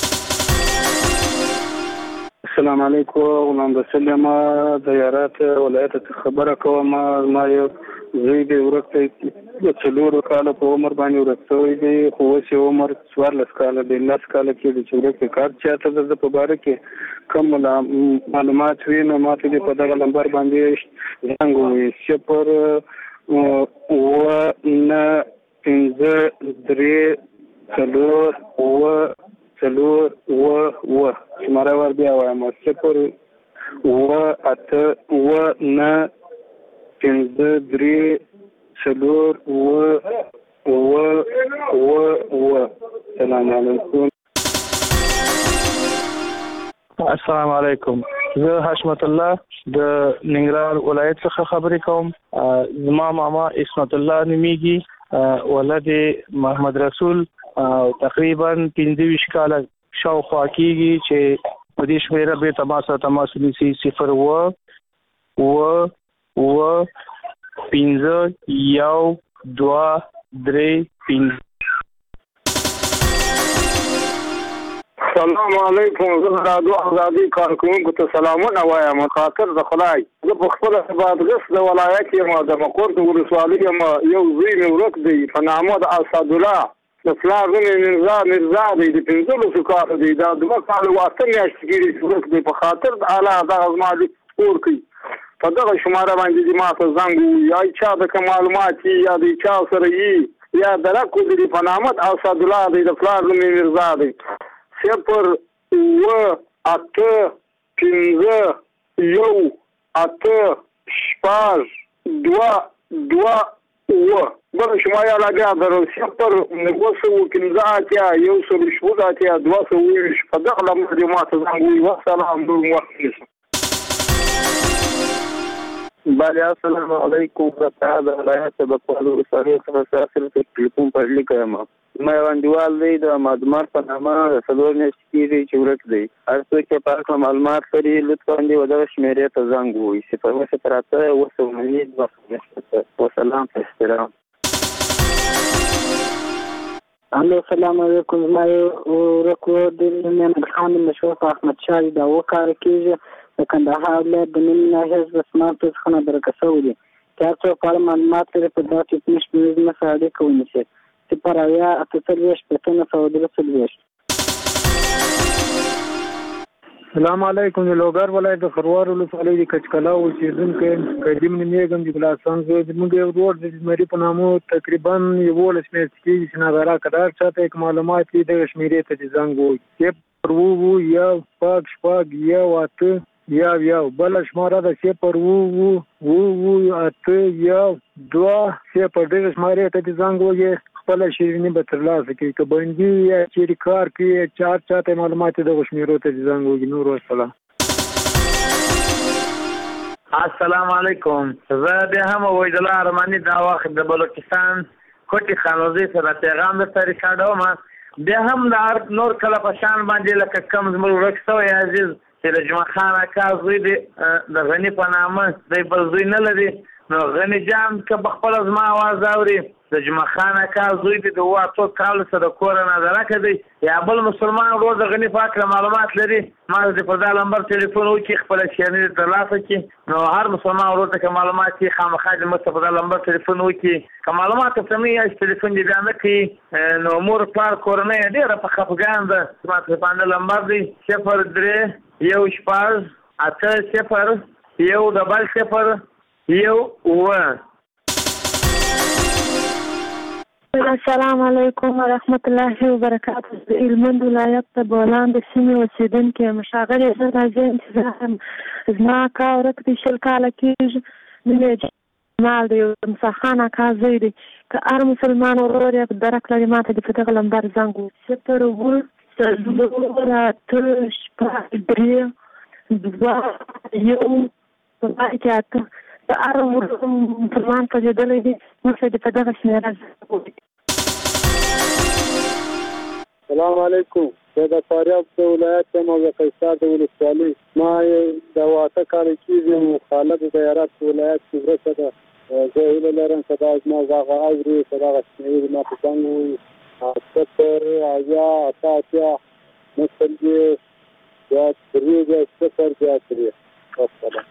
السلام علیکم. غلام رسول یم د یارات ولایت څخه خبره کوم. ما یو زوی دی ورک دی د څلورو کالو په عمر باندې ورک شوی دی خو اوس یې عمر څوارلس کاله دی. لس کاله کې دی چې ورک دی. کار چاته د ده په باره کې کوم معلومات وي نو ما ته دې په دغه لمبر باندې زنګ ووایي صفر اوه نهه پنځه درې څلور اوه څلور اوه اوه شماره ور بیا وایم صفر اوه اته اوه نهه پنځه درې څلور اوه اوه اوه اوه. سلام علیکم. السلام علیکم. زه حشمت الله د ننګرهار ولایت څخه خبرې کوم. زما ماما اسمت الله نومیږي، ولد محمد رسول، تقریبا پنځه ویشت کاله شاوخوا کېږي چې په دې شمېره به تماسه تماس نیسي صفر اوه اوه اوه پنځه یو دوه درې پنځه. السلام علیکم. زه د رادیو ازادي کارکوونکو ته سلامونه وایم. خاطر د خدای زه په خپله بادغیس د ولایت یم د مقر د ولسوالۍ یم. یو زوی مې ورک دی په نامه د اسدالله د پلار نوم یې مرزا مرزا دی د پنځلسو کالو دی. دا دوه کاله او اته میاشتې کېږي ورک دی. په خاطر د الله دغه زما لیک سپور کړي په دغه شماره باندې دې ما ته زنګ ووایي یا چا د کوم معلومات وي یا د چا سره وي یا د رکو دی په نامه د اسدالله دی د پلار نوم یې مرزا دی. صفر اوه اته پنځه یو اته شپږ دوه دوه اوه. بله شما یا لګیا درو صفر اوه سوه پنځه اتیا یو سل شپږ اتیا دوه سوه اوه ویشت په دغه لمبر دې ما ته زنګ ووایي. والسلام نور وخت نیسم. بله السلام علیکم. زه د ولایت د بکوالو ولسوالۍ څخه ساسل ته ټلیفون په لیکه یم. زما یو انډیوال دی د معلومات په نامه د څلور میاشتې کېږي چې ورک دی. هر څوک چې په هکله معلومات لري لطفا دې دغه شمېرې ته زنګ ووایي صفر اوه صفر اته اوه سوه نهه دوه سوه شپږ. وسلام په احترام. الو السلام علیکم. زما یو ورک دی محمد خان مشرف احمد شاه دا اوه کاله کېږي د کندهار ولایت د نیم ناحیې حزب اسمار څخه نادرکه شوی دی. که هر څوک په اړه معلومات لري په دغه ټیلیفون شمېرې زما سره اړیکه ونیسي صفر اویا اته څلوېښت شپېته نه سوه درې څلوېښت. السلام علیکم. د لوګر ولایت د خروار ولسوالۍ د کچکلا اوسېدونکی قدیم نومیږم د ګلاسان زوی. زموږ یو ورور د زمري په نامه تقریبا یولس میاشتې کېږي چې نادراکه ده. هر چا ته یک معلومات وي دغه شمېرې ته دې زنګ ووایي صفر اوه اوه یو شپږ شپږ یو اته یو یو بل شماره د صفر وو وو وو وو اته یو دوه صفر دغه شماره ته د زنګ وږي خپل شیرینی به ترلاسه کړي که بندي یا چیرې کار کوي چار چاته معلومات د شمیرو ته د زنګ وږي. نور والسلام. السلام علیکم. زه بیا هم وحید الله ارماني دا وخت د بلوچستان کوټي خانوزي سره پیغام درته ریکارډوم. بیا هم د نور کله په شان باندې لکه کم زموږ ورک شوی عزیز چې د جمعه خان اکا زوی دی د غني په نامه دی بل زوی نه لري، نو غني جان که په خپله زما اواز اوري د جمعه خان اکا زوی دی د اوه اتو کالو سره د کوره نظرکه دی یا بل مسلمان ورور د غني په هکله معلومات لري ما د په دا لمبر تلیفون وکړي خپله شیریني ترلاسه کړي. نو هر مسلمان ورور ته که معلومات وي خامخا دې موږ ته په دا لمبر تلیفون وکړي. که معلومات ورته نه وي تلیفون دې بیا نه کوي نو مور پلار کورنۍ یې ډېره په خفګان ده. زما تلیفون لمبر دی صفر درې یو شپږ اته صفر یو ډبل صفر یو اووه. السلام علیکم ورحمت الله وبرکاته. د هلمند ولایت د بولان د سیمې اوسېدونکي یم. ښاغلي زه راځي انتظار یم. زما اکا ورک دی شل کاله کېږي. نوم یې جمال دی، موسی خان اکا زوی دی. که هر مسلمان ورور یې درک لري ما ته دې په دغه لمبر زنګ ووهي. صفر اووه څلور اته شپږ درې دوه یو په پای کې اته. د هر مسلمان پوهېدلی دی موږ ته دې په دغه شمېره زنګ ووهي. السلام علیکم. زه د فاریاب د ولایت یم او د قیصار د ولسوالۍ. ما د اته کاله کېږي خالد د هرات په ولایت کې ورکه ده. زه هیله لرم چې دا زما غږ اوري چې دغه شمېرې ما ته زنګ ووهي. صفر اویا اته اتیا نهه څلوېښت بیا درې بیا صفر بیا درې. والسلام.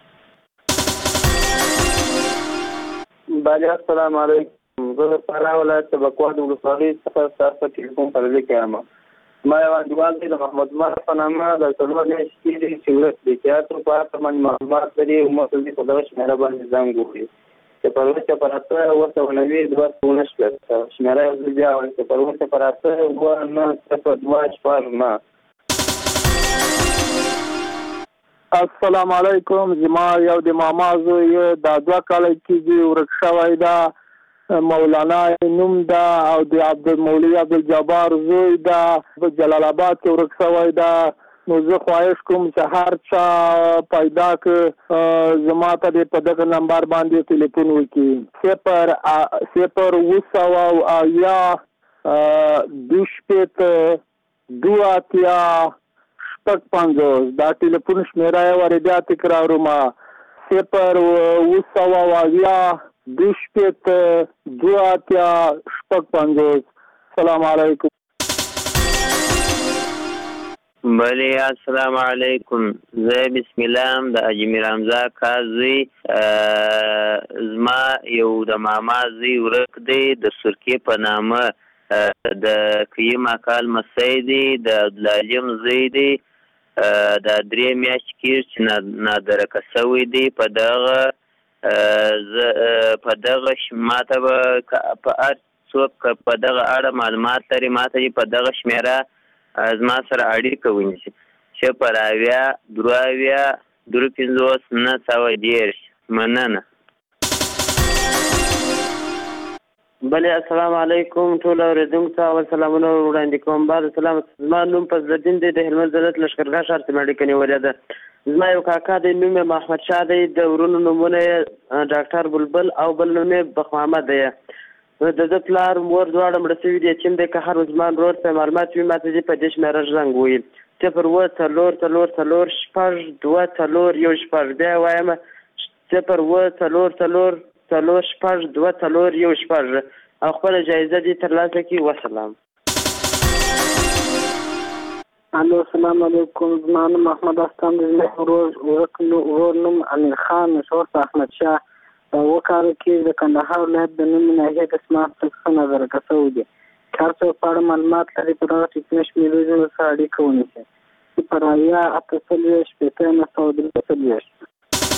بله السلام علیکم. زه د فراه ولایت د بکوا د ولسوالۍ څخه ستاسو په ټلیفون پرلې کې یم. زما یو انډیوال دی د محمد عمر په نامه د څلور میاشتې کېږي چې ورک دی چې هر څوک په هغه باندې معلومات لري موږ ته دې په دغه شمېره باندې زنګ وکړي. صفر اووه صفر اته اووه سوه نوي دوه سوه نهشت شمېره یو ځل بیا وایم صفر اووه صفر اته اووه نهه صفر دوه شپږ نهه. السلام علیکم. زما یو د ماما زوی دا دوه کاله کېږي ورک شوی ده. مولانا نوم ده او د عبدالمولي عبدالجبار زوی ده په جلال آباد کې ورک شوی ده. نو زه خواهش کوم چې هر چا پیدا که زما ته دې په دغه نمبر باندې تلیفون وکړي. صفر صفر اوه سوه اویا دوه شپېته دوه اتیا شپږ پنځوس. دا ټلیفون شمېره یې ور بیا تکراروم. صفر اوه سوه اویا دوه شپېته دوه اتیا شپږ پنځوس. السلام علیکم. بله السلام علیکم. زه بسم الله د اجمیر حمزه اکا زوی. زما یو د ماما زوی ورک دی د سرکې په نامه د قیم اکا لمسی دی د عبدالعلیم زوی دی. دا درې میاشتې کېږي چې نادرکه شوی دی. په دغه په دغه ما ته به په هر څوک په دغه اړه معلومات لري ما ته په دغه شمېره زما سره اړیکه ونیسي. صفر اویا دوه اویا دوه پنځوس نهه سوه دېرش. مننه. بله السلام علیکم. ټول اورېدونکو ته اول سلامونه وړاندې کوم. بعد سلام. زما نوم فضلالدین دی د هلمند ولایت لښکرګاه ښار ته مې اړیکه نیولې ده. زما یو کاکا دی نوم یې محمد شاه دی. د ورونو نومونه یې ډاکټر بلبل او بل نوم یې بخ محمد دی. د ده پلار مور دواړه مړه شوي دي. چین دی که هر مسلمان ورور ته معلومات وي ما ته دې په دې شمېره زنګ ووهي. صفر اووه څلور څلور څلور شپږ دوه څلور یو شپږ. بیا وایم صفر اووه څلور څلور څلور شپږ دوه څلور یو شپږ او خپله جایزه دې ترلاسه کړي. وسلام. الو السلام علیکم. زما نوم محمد استان دی. ورور نوم امیر خان شورف احمد شاه. اوه کاله کېږي د کندهار ولایت د نومې ناحیې د سمارټ څخه نظرکه شوی دی. که هر څوک په اړه معلومات لري په دغه ټیلیفون شمېرې زموږ سره اړیکه ونیسي. صفر اویا اته څلوېښت شپېته نهه سوه درې څلوېښت.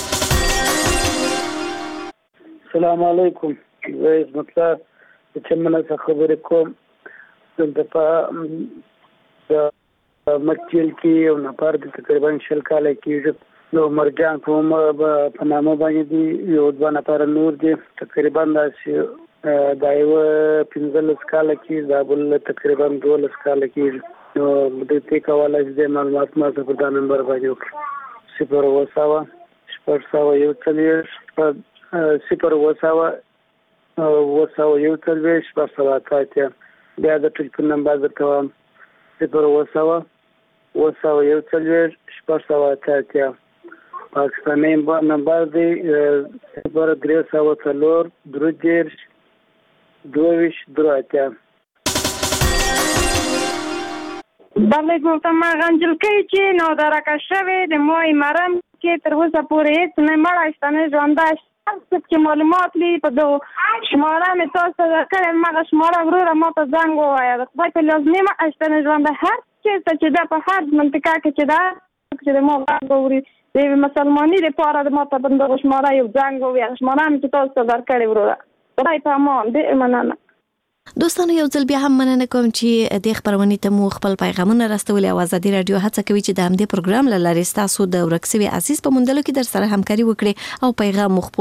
السلام علیکم. زه عصمت الله د چمنه څخه خبرې کوم. دلته په د مکچیل کې یو نفر د تقریبا شل کاله کېږي نو مرجان کوم په نامه باندې دي یو دوه نفر نور دي تقریبا داسې دا یو پنځلس کاله کې دا بل تقریبا دولس کاله کې نو د دې کولای د معلومات ما په دا نمبر باندې وکړم صفر اوه سوه شپږ سوه یو څلوېښت صفر اوه سوه اوه سوه یو څلوېښت شپږ سوه اته اتیا بیا د ټلیفون نمبر درته وایم صفر اوه سوه اوه سوه یو څلوېښت شپږ سوه اته اتیا پاکستاني نمبر دی صفر درې سوه څلور درې دېرش دوه ویشت درې اتیا. بله گفتم ما غنجلکی چې نو درکه شوې د موی مرم کې تر اوسه پورې هېڅ نه مړه شته نه ژونده شته چې معلومات لري په دغو شماره مې تاسو ته درکړې مغه شماره وروره ما ته زنګ ووایه د خدای په لازمي مړه شته نه ژونده هر چېرته چې ده په هر منطقه کې چې ده چې د ما غږ واوري د یوې مسلماني دپاره د ما ته په دغو شماره یو زنګ ووایه شماره مې چې تاسو ته درکړې وروره خدای په امان ډېر مننه. دوستانو یو ځل بیا هم مننه کوم چې د خبرونې ته مو خپل پیغامونه راستولي او ازادي رادیو هڅه کوي چې د همدې پروګرام له لارې ستاسو د ورک شوي عزیز په موندلو کې در سره همکاري وکړي او پیغام مو